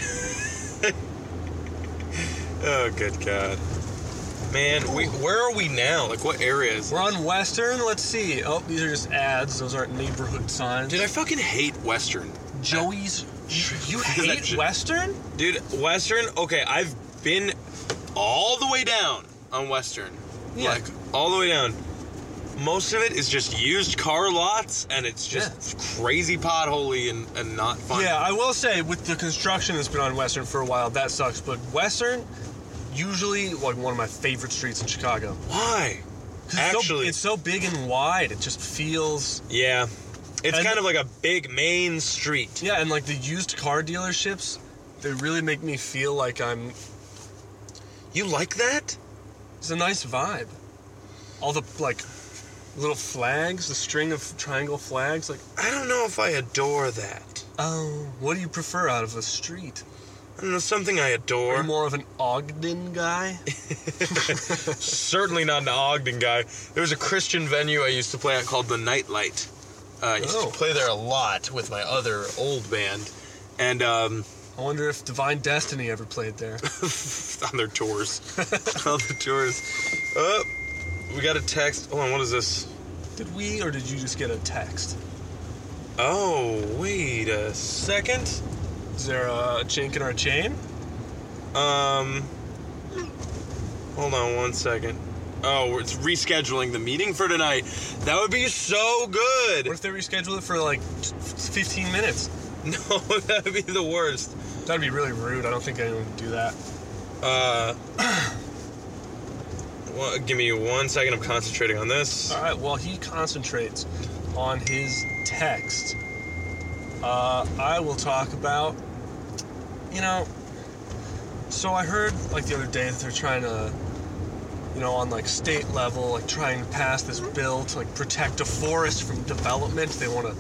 A: Oh, good God. Man, where are we now? Like, what area is it?
B: We're on Western. Let's see. Oh, these are just ads. Those aren't neighborhood signs.
A: Dude, I fucking hate Western.
B: Joey's. You hate Western?
A: Dude, Western, okay, I've been all the way down on Western.
B: Yeah.
A: Like, all the way down. Most of it is just used car lots, and it's just crazy potholy and not fun.
B: Yeah, I will say, with the construction that's been on Western for a while, that sucks. But Western, usually, like, one of my favorite streets in Chicago.
A: Why? Actually,
B: it's so big and wide. It just feels...
A: Yeah. It's kind of like a big main street.
B: Yeah, and, like, the used car dealerships, they really make me feel like I'm...
A: You like that?
B: It's a nice vibe. All the, like... little flags, the string of triangle flags, like...
A: I don't know if I adore that.
B: Oh, what do you prefer out of a street?
A: I don't know, something I adore.
B: Are you more of an Ogden guy?
A: Certainly not an Ogden guy. There was a Christian venue I used to play at called the Nightlight. I used to play there a lot with my other old band. And,
B: I wonder if Divine Destiny ever played there.
A: on their tours. On the tours. Oh, we got a text. Hold on, what is this?
B: Did we, or did you just get a text?
A: Oh, wait a second.
B: Is there a chink in our chain?
A: Hold on 1 second. Oh, it's rescheduling the meeting for tonight. That would be so good.
B: What if they reschedule it for like 15 minutes?
A: No, that would be the worst.
B: That'd be really rude. I don't think anyone would do that.
A: Well, give me 1 second. I'm concentrating on this.
B: All right, while he concentrates on his text, I will talk about, so I heard, like, the other day that they're trying to, on, like, state level, like, trying to pass this bill to, like, protect a forest from development. They want to,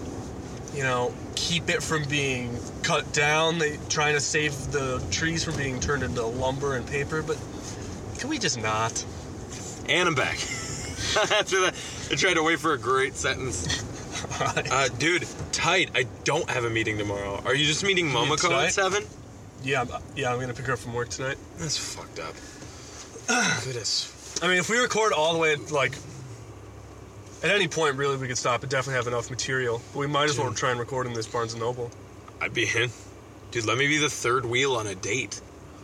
B: keep it from being cut down. They trying to save the trees from being turned into lumber and paper, but can we just not?
A: And I'm back. After that, I tried to wait for a great sentence.
B: All right.
A: Dude, tight. I don't have a meeting tomorrow. Are you just meeting Momoko at 7?
B: Yeah, I'm going to pick her up from work tonight.
A: That's fucked up. Goodness.
B: I mean, if we record all the way at, like, at any point, really, we could stop and definitely have enough material. But we might as well try and record in this Barnes & Noble.
A: I'd be in. Dude, let me be the third wheel on a date.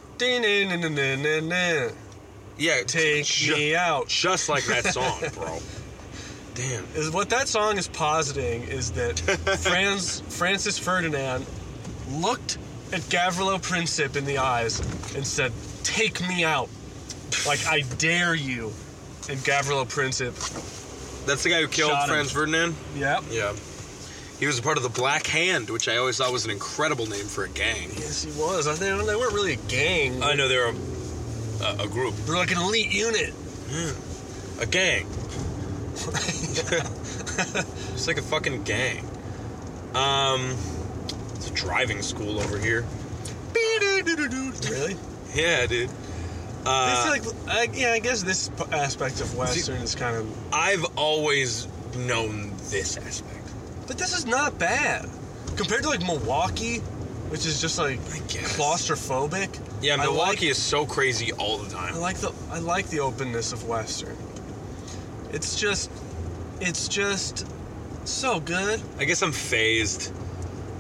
A: Yeah,
B: take me out.
A: Just like that song, bro. Damn.
B: What that song is positing is that Francis Ferdinand looked at Gavrilo Princip in the eyes and said, "Take me out. Like, I dare you." And Gavrilo Princip...
A: That's the guy who killed Franz Ferdinand?
B: Yep.
A: Yeah. He was a part of the Black Hand, which I always thought was an incredible name for a gang.
B: Yes, he was. They weren't really a gang.
A: I know, they're a group.
B: They're like an elite unit.
A: Yeah. A gang. It's like a fucking gang. It's a driving school over here.
B: Really?
A: Yeah, dude.
B: I guess this aspect of Western is kind of...
A: I've always known this aspect.
B: But this is not bad. Compared to, like, Milwaukee, which is just, like, claustrophobic.
A: Yeah, Milwaukee is so crazy all the time.
B: I like the openness of Western. It's just so good.
A: I guess I'm phased.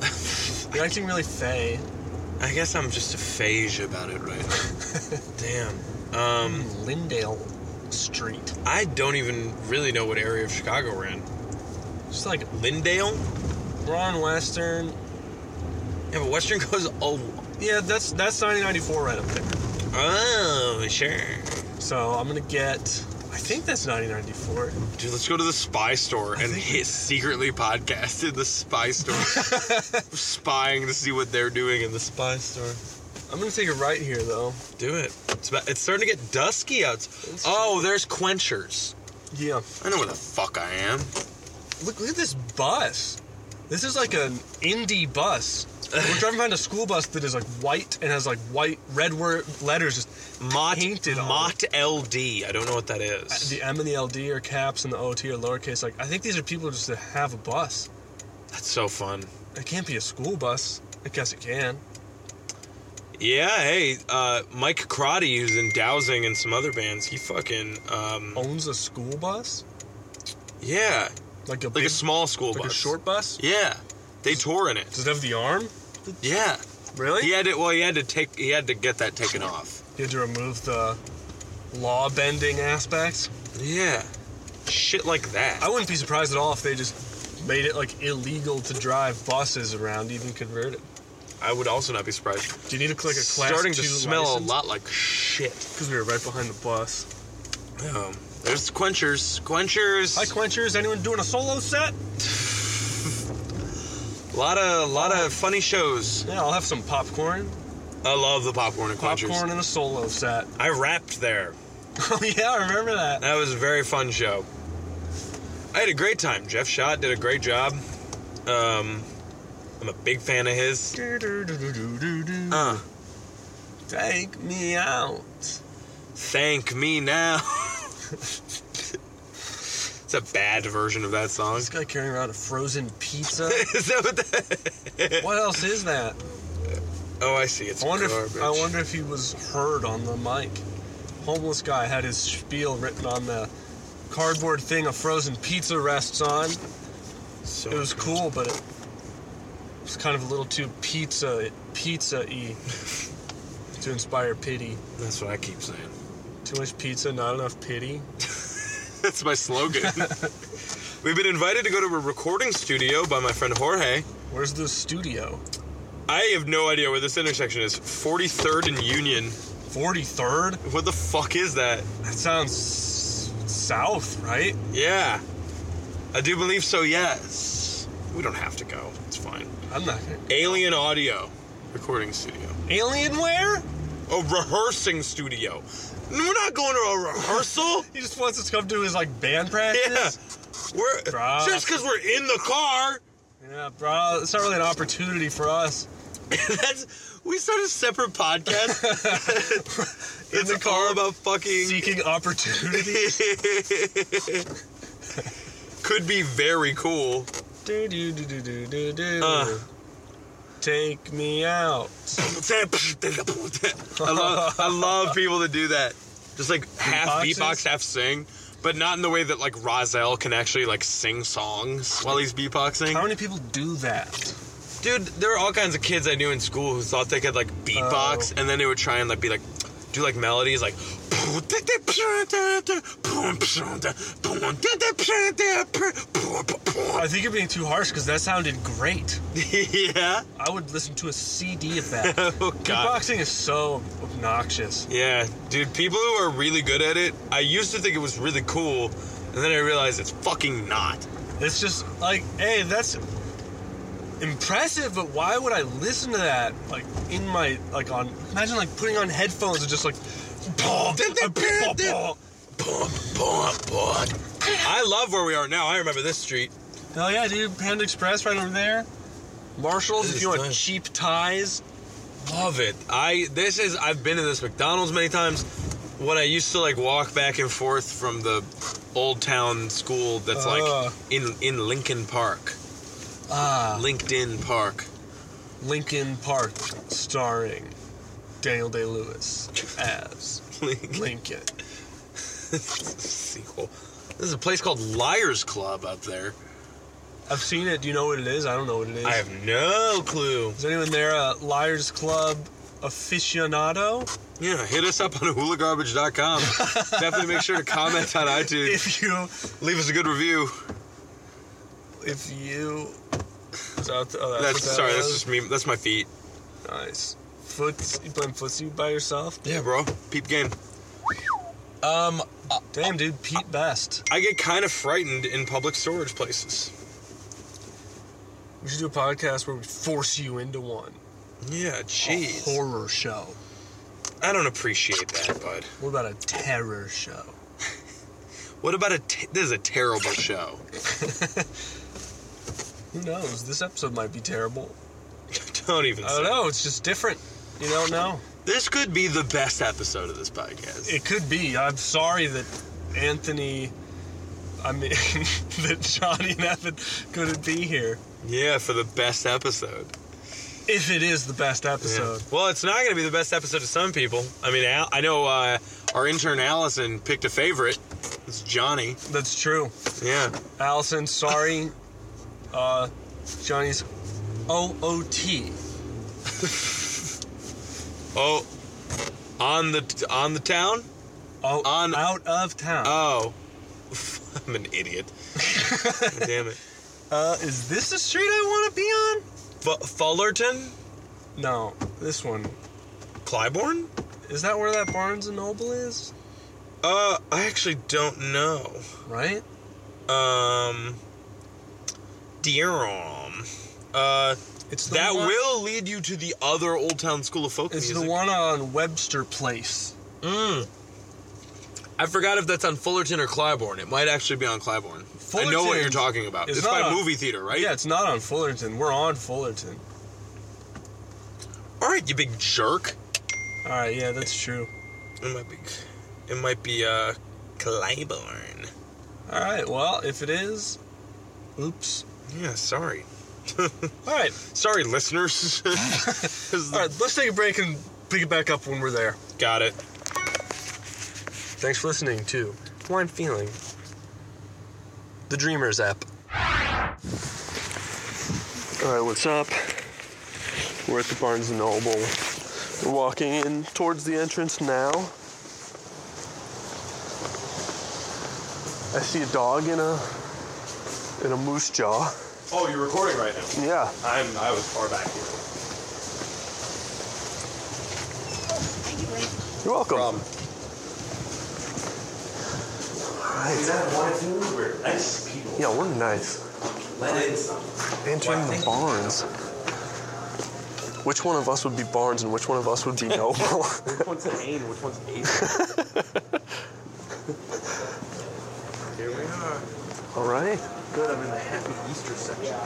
B: You're acting really fey.
A: I guess I'm just a phage about it right now. Damn.
B: Lyndale Street.
A: I don't even really know what area of Chicago we're in.
B: Just like
A: Lyndale?
B: we're on Western.
A: Yeah, but Western goes... Oh,
B: Yeah, that's 9094 right up there.
A: oh, sure.
B: So I'm gonna get. I think that's 9094.
A: Dude, let's go to the Spy Store and secretly podcast in the Spy Store. Spying to see what they're doing in the Spy Store.
B: I'm gonna take a right here though.
A: Do it. It's starting to get dusky out. Oh, there's Quenchers.
B: Yeah.
A: I know where the fuck I am.
B: Look at this bus. This is like an indie bus. We're driving behind a school bus that is like white and has like white red letters just painted on
A: Mott LD. I don't know what that is.
B: The M and the LD are caps and the OT are lowercase. Like I think these are people just that have a bus.
A: That's so fun.
B: It can't be a school bus. I guess it can.
A: Yeah, hey, Mike Crotty, who's in Dowsing and some other bands, he fucking
B: Owns a school bus?
A: Yeah.
B: Like a
A: small school bus.
B: Like a short bus?
A: Yeah. They tour in it.
B: Does it have the arm?
A: Yeah.
B: Really?
A: He had to get that taken off.
B: You had to remove the law bending aspects?
A: Yeah. Shit like that.
B: I wouldn't be surprised at all if they just made it like illegal to drive buses around, even converted.
A: I would also not be surprised.
B: Do you need a class
A: starting
B: 2
A: to smell
B: license?
A: a lot like shit.
B: Because we were right behind the bus.
A: There's Quenchers. Quenchers.
B: Hi, Quenchers. Anyone doing a solo set?
A: A lot of funny shows.
B: Yeah, I'll have some popcorn.
A: I love the popcorn and Quenchers.
B: Popcorn and a solo set.
A: I rapped there.
B: Oh yeah, I remember that.
A: That was a very fun show. I had a great time. Jeff Schott did a great job. I'm a big fan of his.
B: Take me out.
A: Thank me now. It's a bad version of that song.
B: This guy carrying around a frozen pizza.
A: Is that what that?
B: What else is that?
A: Oh, I see. It's garbage.
B: I wonder if he was heard on the mic. Homeless guy had his spiel written on the cardboard thing a frozen pizza rests on.
A: So
B: it was cool, but it was kind of a little too pizza-y to inspire pity.
A: That's what I keep saying.
B: Too much pizza, not enough pity.
A: That's my slogan. We've been invited to go to a recording studio by my friend Jorge.
B: Where's the studio?
A: I have no idea where this intersection is. 43rd and Union.
B: 43rd?
A: What the fuck is that?
B: That sounds south, right?
A: Yeah. I do believe so, yes. We don't have to go. It's fine.
B: I'm not gonna.
A: Alien Audio Recording Studio.
B: Alien where?
A: A rehearsing studio. We're not going to a rehearsal.
B: He just wants us to come to his like band practice.
A: Yeah. Just because we're in the car.
B: Yeah, bro. It's not really an opportunity for us.
A: We start a separate podcast. It's
B: the car
A: all about fucking
B: seeking opportunity.
A: Could be very cool.
B: Take me out.
A: I love people that do that. Just like half beatbox, half sing. But not in the way that like Rozelle can actually like sing songs while he's beatboxing.
B: How many people do that?
A: Dude, there were all kinds of kids I knew in school who thought they could like beatbox, and then they would try and like be like do like melodies like. I
B: think you're being too harsh because that sounded great.
A: Yeah?
B: I would listen to a CD of that.
A: Oh, God.
B: Beatboxing is so obnoxious.
A: Yeah, dude, people who are really good at it, I used to think it was really cool, and then I realized it's fucking not.
B: It's just like, hey, that's impressive, but why would I listen to that? Like, in my, like, on, imagine, like, putting on headphones and just, like,
A: I love where we are now. I remember this street.
B: Hell yeah, dude. Panda Express right over there. Marshalls, if you want cheap ties.
A: Love it. I've been to this McDonald's many times. When I used to like walk back and forth from the Old Town school that's like in Lincoln Park. LinkedIn Park.
B: Lincoln Park, starring Daniel Day-Lewis as Lincoln.
A: Sequel. There's a place called Liars Club up there.
B: I've seen it. Do you know what it is? I don't know what it is.
A: I have no clue.
B: Is anyone there a Liars Club aficionado?
A: Yeah, hit us up on hulagarbage.com. Definitely make sure to comment on iTunes.
B: If you...
A: Leave us a good review.
B: If you...
A: That's just me. That's my feet.
B: Nice. You playing footsie by yourself?
A: Yeah, bro. Peep game.
B: Damn, dude. Pete Best.
A: I get kind of frightened in public storage places.
B: We should do a podcast where we force you into one.
A: Yeah, jeez.
B: A horror show.
A: I don't appreciate that, bud.
B: What about a terror show?
A: What about this is a terrible show.
B: Who knows? This episode might be terrible.
A: Don't even say.
B: I don't know. It's just different. You don't know.
A: This could be the best episode of this podcast.
B: It could be. I'm sorry that that Johnny and Evan couldn't be here.
A: Yeah, for the best episode.
B: If it is the best episode.
A: Yeah. Well, it's not going to be the best episode to some people. I mean, I know our intern Allison picked a favorite. It's Johnny.
B: That's true.
A: Yeah.
B: Allison, sorry. Johnny's OOT.
A: Oh, on the town?
B: Oh, out of town.
A: Oh, I'm an idiot. Damn it.
B: Is this the street I want to be on?
A: Fullerton?
B: No, this one.
A: Clybourne?
B: Is that where that Barnes & Noble is?
A: I actually don't know.
B: Right?
A: It's that one, will lead you to the other Old Town School of Folk
B: Music.
A: Music.
B: It's the one on Webster Place.
A: I forgot if that's on Fullerton or Clybourne. It might actually be on Clybourne. I know what you're talking about. It's by movie theater, right?
B: Yeah, it's not on Fullerton. We're on Fullerton.
A: All right, you big jerk.
B: All right, yeah, that's true.
A: It might be Clybourne.
B: All right, well, if it is, oops.
A: Yeah, sorry.
B: All right.
A: Sorry, listeners.
B: All right, let's take a break and pick it back up when we're there.
A: Got it.
B: Thanks for listening to How I'm Feeling, the Dreamers app. All right, what's up? We're at the Barnes & Noble. We're walking in towards the entrance now. I see a dog in a moose jaw.
A: Oh, you're recording right now?
B: Yeah.
A: I was far back here.
B: You're welcome.
A: Right. We're nice people.
B: Yeah, we're nice. Entering the Barnes. Which one of us would be Barnes and which one of us would be Noble?
A: Which one's Ain? Which one's Aiden? Here we are.
B: All right.
A: Good, I'm in the Happy Easter section.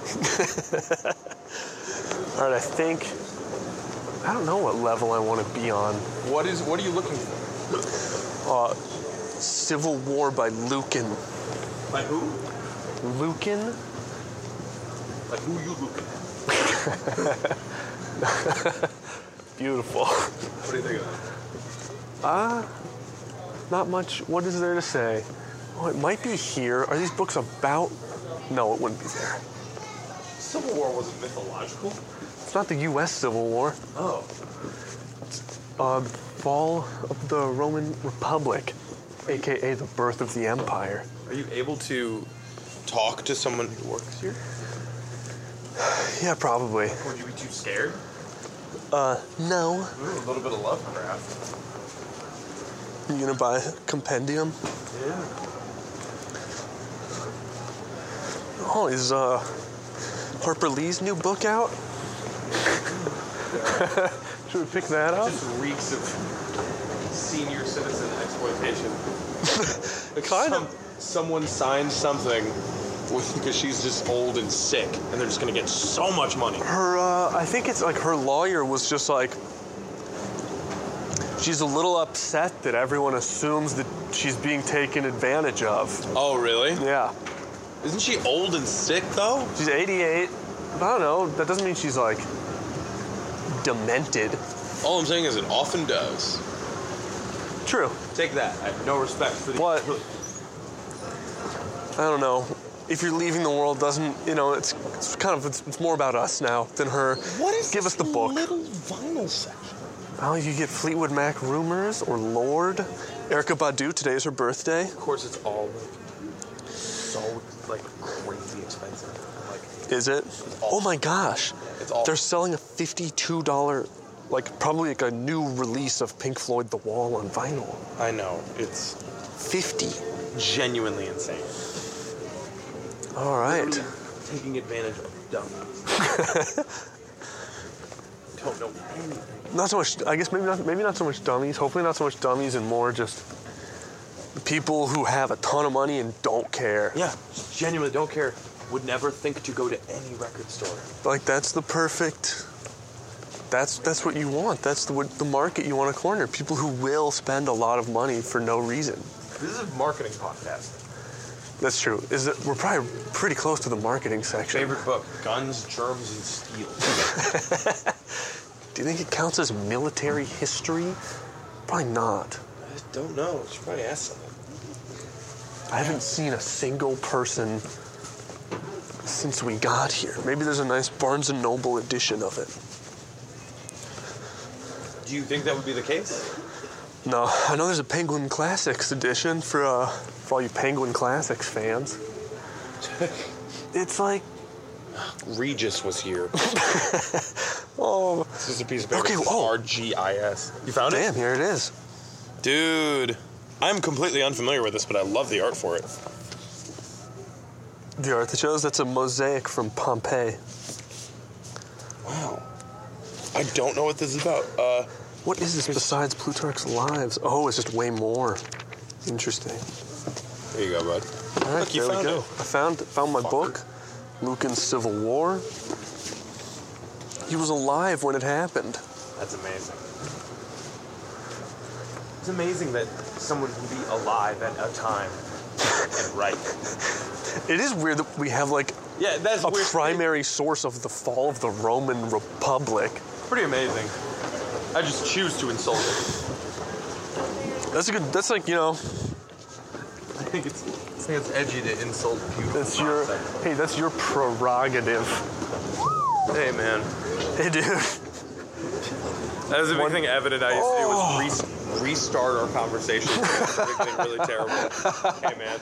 B: All right, I don't know what level I want to be on.
A: What are you looking for?
B: Civil War by Lucan.
A: By who?
B: Lucan?
A: Like who you looking at?
B: Beautiful.
A: What do you think of that?
B: Not much. What is there to say? Oh, it might be here. Are these books about... No, it wouldn't be there.
A: Civil War wasn't mythological.
B: It's not the U.S. Civil War.
A: Oh.
B: The fall of the Roman Republic, a.k.a. the birth of the Empire.
A: Are you able to talk to someone who works here?
B: Yeah, probably.
A: Would you be too scared?
B: No.
A: Ooh, a little bit of Lovecraft.
B: You gonna buy a compendium?
A: Yeah.
B: Oh, is Harper Lee's new book out? Should we pick that up?
E: It just reeks of senior citizen exploitation.
B: Kind of.
E: Someone signed something because she's just old and sick, and they're just gonna get so much money.
B: I think it's like her lawyer was just like, she's a little upset that everyone assumes that she's being taken advantage of.
E: Oh, really?
B: Yeah.
E: Isn't she old and sick, though?
B: She's 88. I don't know. That doesn't mean she's, like, demented.
E: All I'm saying is it often does.
B: True.
E: Take that. I have no respect for the...
B: What? I don't know. if you're leaving the world doesn't, it's more about us now than her.
A: What is
B: Give us the book.
A: little vinyl section?
B: Oh, you get Fleetwood Mac Rumors or Lord. Erykah Badu, today is her birthday.
E: Of course, it's all so crazy expensive.
B: Is it? Oh my gosh.
E: It's all.
B: They're selling a $52, probably a new release of Pink Floyd The Wall on vinyl.
E: I know. It's
B: 50.
E: genuinely insane.
B: All right.
E: Literally taking advantage of dumb. Don't know anything.
B: Not so much, I guess maybe not so much dummies. Hopefully not so much dummies and more just people who have a ton of money and don't care.
E: Yeah, genuinely don't care. Would never think to go to any record store.
B: That's the perfect, that's what you want. That's the market you want to corner. People who will spend a lot of money for no reason.
E: This is a marketing podcast.
B: That's true. We're probably pretty close to the marketing section.
E: Favorite book, Guns, Germs, and Steel.
B: Do you think it counts as military history? Probably not.
E: I don't know. You should probably ask someone.
B: I haven't seen a single person since we got here. Maybe there's a nice Barnes & Noble edition of it.
E: Do you think that would be the case?
B: No, I know there's a Penguin Classics edition for all you Penguin Classics fans. It's like...
E: Regis was here.
B: Oh.
E: This is a piece of paper.
B: Okay,
E: RGIS. You found it?
B: Damn, here it is.
E: Dude, I'm completely unfamiliar with this, but I love the art for it.
B: The art that shows, that's a mosaic from Pompeii.
E: Wow. I don't know what this is about.
B: What is this besides Plutarch's Lives? Oh, it's just way more. Interesting.
E: There you go, bud.
B: All right,
E: Look, you
B: there
E: found
B: we go.
E: it.
B: I found my book, Lucan's Civil War. He was alive when it happened.
E: That's amazing. It's amazing that someone can be alive at a time and write.
B: It is weird that we have
E: Yeah, that's
B: a
E: weird.
B: primary source of the fall of the Roman Republic.
E: Pretty amazing. I just choose to insult it.
B: That's
E: I think it's edgy to insult beautiful.
B: That's your prerogative.
E: Hey, man.
B: Hey, dude.
E: That was a big thing Evan and I used to do was restart our conversation. It's really terrible. Hey, man.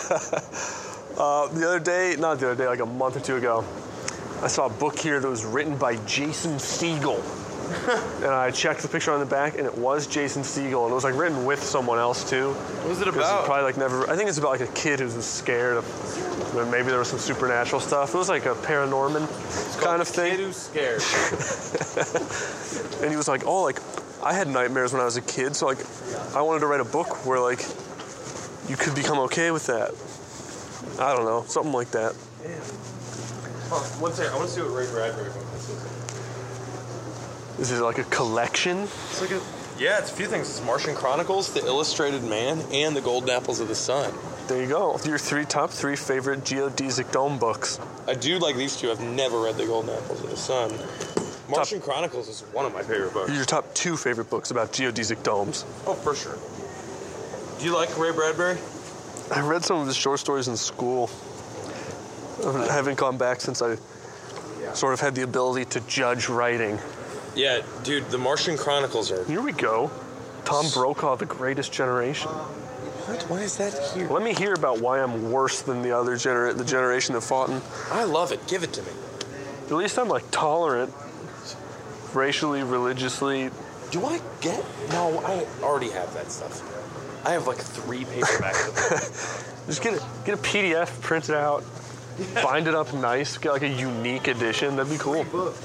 B: Like a month or two ago, I saw a book here that was written by Jason Segel. And I checked the picture on the back, and it was Jason Segel, and it was written with someone else too.
E: What was it about?
B: Probably I think it's about a kid who was scared of. Maybe there was some supernatural stuff. It was like a paranorman kind of thing.
E: Kid who's scared.
B: And he was I had nightmares when I was a kid, so I wanted to write a book where you could become okay with that. I don't know, something like that.
E: Damn. Oh, one second. I want to see what Ray Bradbury book this is.
B: Is it like a collection?
E: It's it's a few things. It's Martian Chronicles, The Illustrated Man, and The Golden Apples of the Sun.
B: There you go. Your top three favorite Geodesic Dome books.
E: I do like these two. I've never read The Golden Apples of the Sun. Martian Chronicles is one of my favorite books.
B: Your top two favorite books about geodesic domes.
E: Oh, for sure. Do you like Ray Bradbury?
B: I read some of his short stories in school. I haven't gone back since I sort of had the ability to judge writing.
E: Yeah, dude, The Martian Chronicles are...
B: Here we go. Tom Brokaw, The Greatest Generation.
E: What? Why is that here?
B: Let me hear about why I'm worse than the other the generation that fought in.
E: I love it. Give it to me.
B: At least I'm tolerant. Racially, religiously.
E: Do I get... No, I already have that stuff. I have 3 paperbacks of it.
B: Just get a PDF, print it out, bind it up nice, get a unique edition. That'd be cool.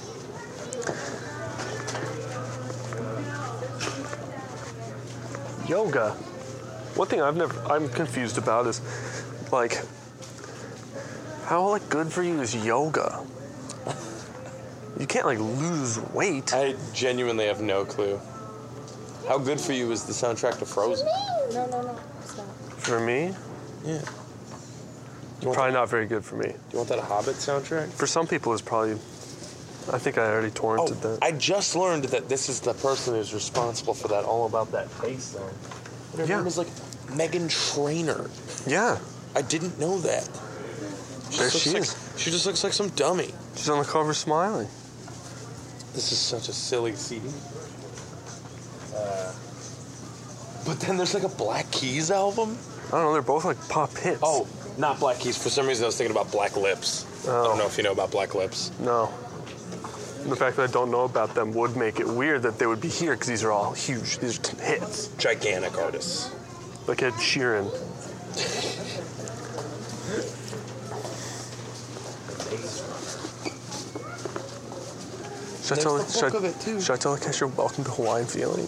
B: Yoga. One thing I'm confused about is how good for you is yoga? You can't lose weight.
E: I genuinely have no clue. How good for you is the soundtrack to Frozen?
K: No. Stop.
B: For me?
E: Yeah.
B: Probably not very good for me.
E: Do you want that Hobbit soundtrack?
B: For some people, it's probably... I think I already torrented that.
E: I just learned that this is the person who's responsible for that All About That Bass song. Her name is Meghan Trainor.
B: Yeah.
E: I didn't know that.
B: There she is.
A: She just looks like some dummy.
B: She's on the cover smiling.
A: This is such a silly scene. But then there's like a Black Keys album.
B: I don't know, they're both like pop hits.
A: Oh, not Black Keys. For some reason I was thinking about Black Lips. I don't know if you know about Black Lips.
B: No. And the fact that I don't know about them would make it weird that they would be here because these are all huge. These are hits.
A: Gigantic artists.
B: Like Ed Sheeran. Should I tell the cashier welcome to Hawaiian Feeling?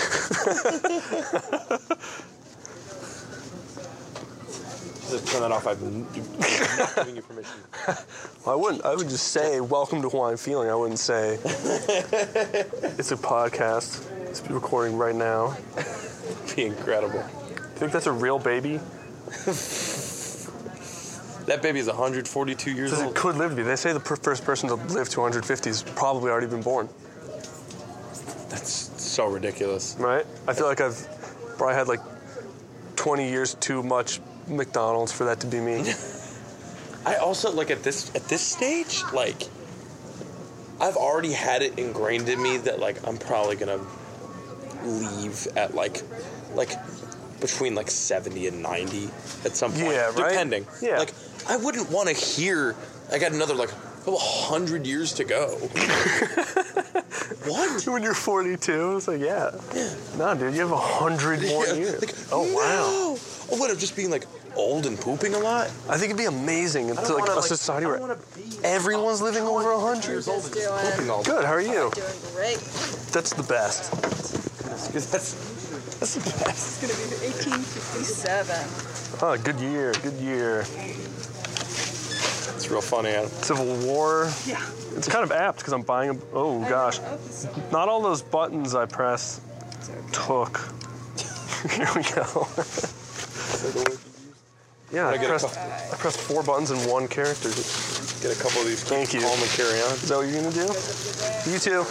A: Turn that off. I'm not giving you permission.
B: I wouldn't. I would just say welcome to Hawaiian Feeling. I wouldn't say it's a podcast. It's recording right now.
A: It'd be incredible.
B: Think that's a real baby?
A: That baby is 142 years old.
B: It could live to be. They say the first person to live to 150 has probably already been born.
A: That's so ridiculous.
B: Right? I feel like I've probably had like 20 years too much McDonald's for that to be me.
A: I also, like, at this stage, like, I've already had it ingrained in me that, like, I'm probably gonna leave at, like between, like, 70 and 90 at some point.
B: Yeah, right?
A: Depending.
B: Yeah.
A: Like, I wouldn't want to hear, I got another, like, 100 years to go. What?
B: When you're 42, it's like, yeah. No, dude, you have 100 more years.
A: Like,
B: oh, wow.
A: No. Oh, what, of just being, like, old and pooping a lot?
B: I think it'd be amazing to like a society where everyone's living over 100 years old and just pooping all day. Good, how are you?
K: Doing great.
B: That's the best.
A: That's the best.
K: It's going to be 1857.
B: Oh, good year.
A: It's real funny, Adam.
B: Civil War.
K: Yeah.
B: It's kind of apt because I'm buying oh gosh. Not all those buttons I press took. Here we go. Yeah, I pressed 4 buttons in one character.
A: Get a couple of these.
B: Thank you.
A: Calm and carry on.
B: Is that what you're gonna do? You too.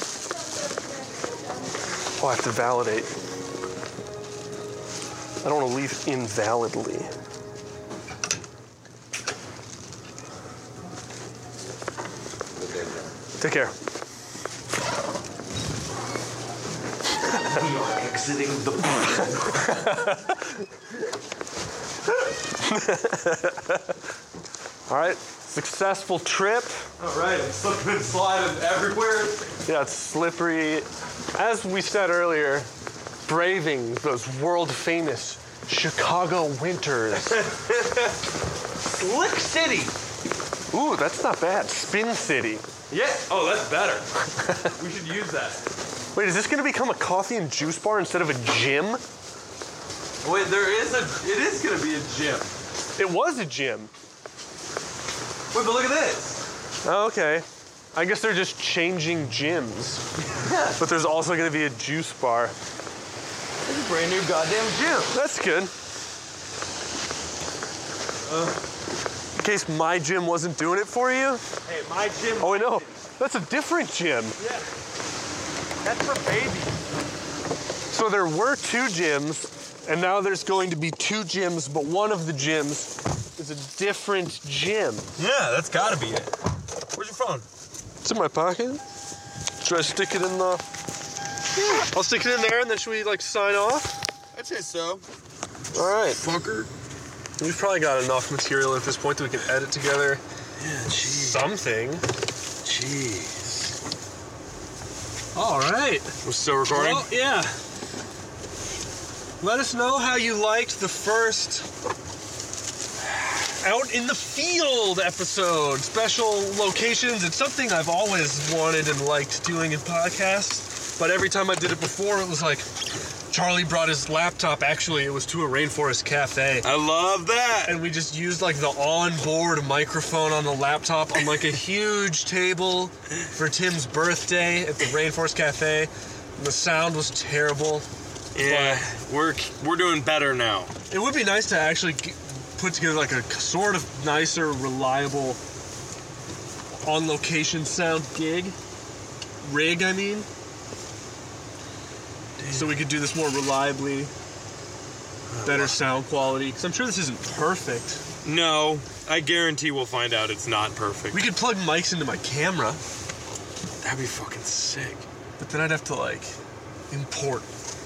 B: Oh, I have to validate. I don't want to leave invalidly. Take care.
A: We are exiting the
B: All right, successful trip.
E: All right, I'm slipping and sliding everywhere.
B: Yeah, it's slippery. As we said earlier, braving those world-famous Chicago winters.
E: Slick City.
B: Ooh, that's not bad. Spin City.
E: Yeah. Oh, that's better. We should use that.
B: Wait, is this going to become a coffee and juice bar instead of a gym?
E: Wait, it is going to be a gym.
B: It was a gym.
E: Wait, but look at this.
B: Oh, okay. I guess they're just changing gyms. But there's also going to be a juice bar.
E: It's a brand new goddamn gym.
B: That's good. In case my gym wasn't doing it for you.
E: Hey, my gym.
B: Oh, I know. That's a different gym.
E: Yeah. That's for babies.
B: So there were 2 gyms, and now there's going to be 2 gyms, but one of the gyms is a different gym.
E: Yeah, that's gotta be it. Where's your phone?
B: It's in my pocket. Should I stick it in the... Yeah. I'll stick it in there, and then should we, like, sign off?
E: I'd say so.
B: All right.
E: Fucker.
B: We've probably got enough material at this point that we can edit together something.
A: Jeez.
B: All right.
A: We're still recording?
B: Well, yeah. Let us know how you liked the first Out in the Field episode. Special locations. It's something I've always wanted and liked doing in podcasts, but every time I did it before, it was like, Charlie brought his laptop. Actually, it was to a rainforest cafe.
A: I love that.
B: And we just used like the onboard microphone on the laptop on like a huge table for Tim's birthday at the Rainforest Cafe. And the sound was terrible.
A: Yeah, we're doing better now.
B: It would be nice to actually put together like a sort of nicer, reliable, on-location sound rig, I mean. So we could do this more reliably, better sound quality. Because I'm sure this isn't perfect.
A: No, I guarantee we'll find out it's not perfect.
B: We could plug mics into my camera.
A: That'd be fucking sick.
B: But then I'd have to, like, import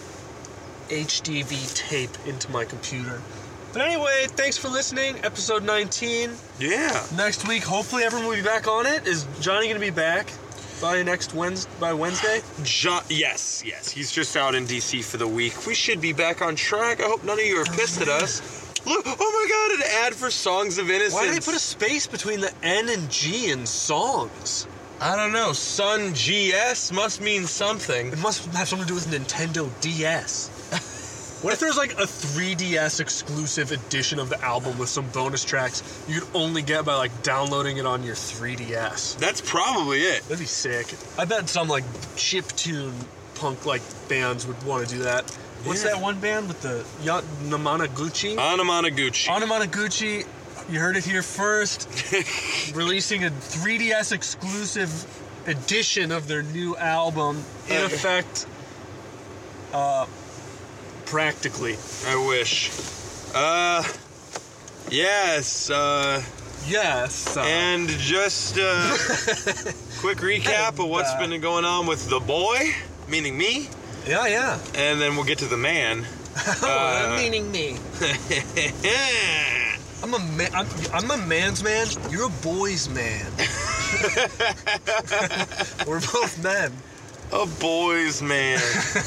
B: HDV tape into my computer. But anyway, thanks for listening. Episode 19.
A: Yeah.
B: Next week, hopefully everyone will be back on it. Is Johnny going to be back by Wednesday?
A: Yes. He's just out in DC for the week. We should be back on track. I hope none of you are pissed at us. Look, oh my god, an ad for Songs of Innocence.
B: Why did they put a space between the N and G in songs?
A: I don't know. Sun GS must mean something.
B: It must have something to do with Nintendo DS. What if there's like a 3DS exclusive edition of the album with some bonus tracks you could only get by like downloading it on your 3DS?
A: That's probably it.
B: That'd be sick. I bet some like chiptune punk like bands would want to do that. What's that one band with the Anamanaguchi? Anamanaguchi, you heard it here first. Releasing a 3DS exclusive edition of their new album. In effect, practically.
A: I wish. Yes.
B: Yes.
A: And just quick recap of what's been going on with the boy, meaning me.
B: Yeah.
A: And then we'll get to the man.
B: Meaning me. I'm a man's man. You're a boy's man. We're both men.
A: A boy's man.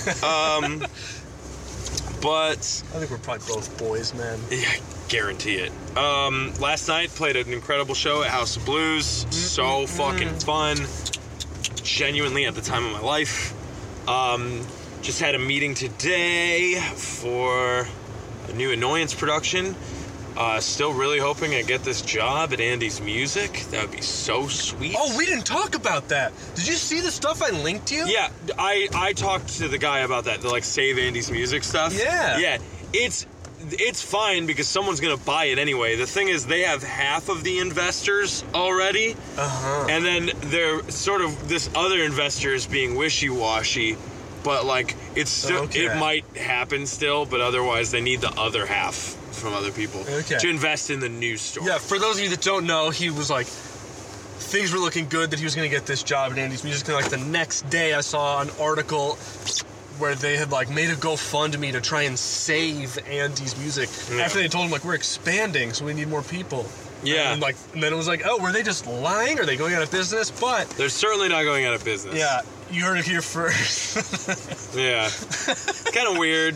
A: But
B: I think we're probably both boys, man.
A: Yeah, I guarantee it. Last night played an incredible show at House of Blues. So fucking fun. Genuinely at the time of my life. Just had a meeting today for a new Annoyance production. Still really hoping I get this job at Andy's Music. That would be so sweet.
B: Oh, we didn't talk about that. Did you see the stuff I linked you?
A: Yeah, I talked to the guy about that, the like Save Andy's Music stuff.
B: Yeah.
A: It's fine because someone's gonna buy it anyway. The thing is, they have half of the investors already, and then they're sort of this other investor is being wishy-washy. But like it's still, it might happen still, but otherwise they need the other half from other people to invest in the new store.
B: Yeah, for those of you that don't know, he was like, things were looking good that he was going to get this job at Andy's Music. And like the next day, I saw an article where they had like made a GoFundMe to try and save Andy's Music after they told him like we're expanding, so we need more people.
A: Yeah,
B: and then it was like, oh, were they just lying? Are they going out of business? But
A: they're certainly not going out of business.
B: Yeah, you heard it here first.
A: Yeah, kind of weird.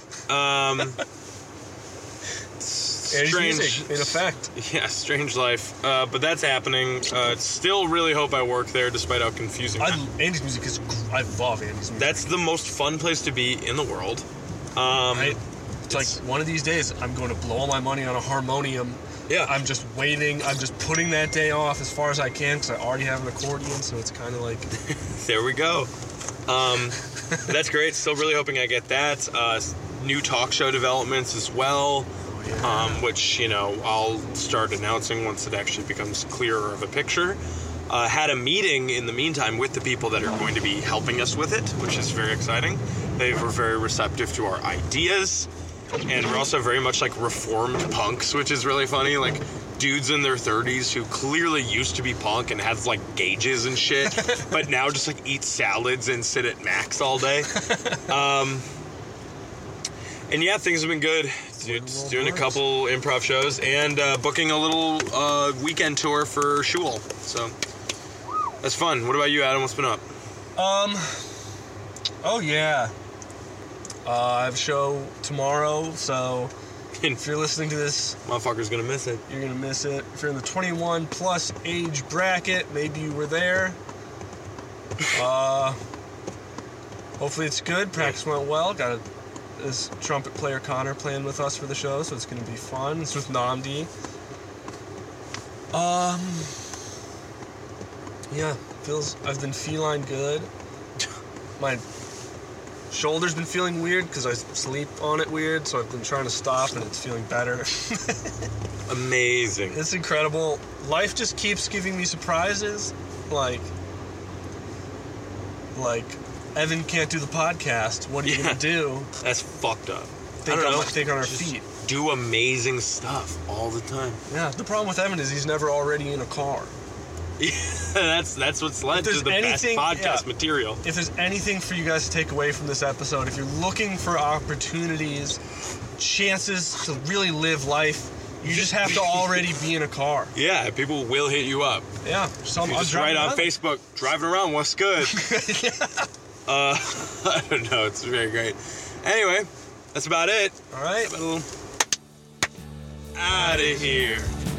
A: Strange,
B: music, in effect.
A: Yeah, strange life. But that's happening. Still really hope I work there, despite how confusing.
B: Andy's Music is. I love Andy's Music.
A: That's the most fun place to be in the world.
B: It's like one of these days, I'm going to blow all my money on a harmonium.
A: Yeah.
B: I'm just waiting. I'm just putting that day off as far as I can because I already have an accordion, so it's kind of like...
A: There we go. That's great. Still really hoping I get that. New talk show developments as well, which, I'll start announcing once it actually becomes clearer of a picture. Had a meeting in the meantime with the people that are going to be helping us with it, which is very exciting. They were very receptive to our ideas. And we're also very much like reformed punks, which is really funny. Like dudes in their 30s who clearly used to be punk and have like gauges and shit, but now just like eat salads and sit at Mac's all day. And yeah, things have been good. Just doing a couple improv shows and booking a little weekend tour for Shul. So that's fun. What about you, Adam? What's been up?
B: Oh yeah. I have a show tomorrow, so if you're listening to this...
A: Motherfucker's gonna miss it.
B: You're gonna miss it. If you're in the 21 plus age bracket, maybe you were there. Hopefully it's good. Practice went well. Got this trumpet player Connor playing with us for the show, so it's gonna be fun. It's with Namdi. Yeah, I've been feline good. My shoulder's been feeling weird because I sleep on it weird, so I've been trying to stop and it's feeling better.
A: Amazing.
B: It's incredible. Life just keeps giving me surprises. Like Evan can't do the podcast. What are you gonna do?
A: That's fucked up.
B: think on our
A: just
B: feet.
A: Do amazing stuff all the time.
B: Yeah, the problem with Evan is he's never already in a car.
A: Yeah, that's what's led to the best podcast material.
B: If there's anything for you guys to take away from this episode, if you're looking for opportunities, chances to really live life, you just have to already be in a car.
A: Yeah, people will hit you up.
B: Yeah,
A: you just write on Facebook, driving around, what's good? I don't know, it's very great. Anyway, that's about it.
B: All right.
A: Out of here.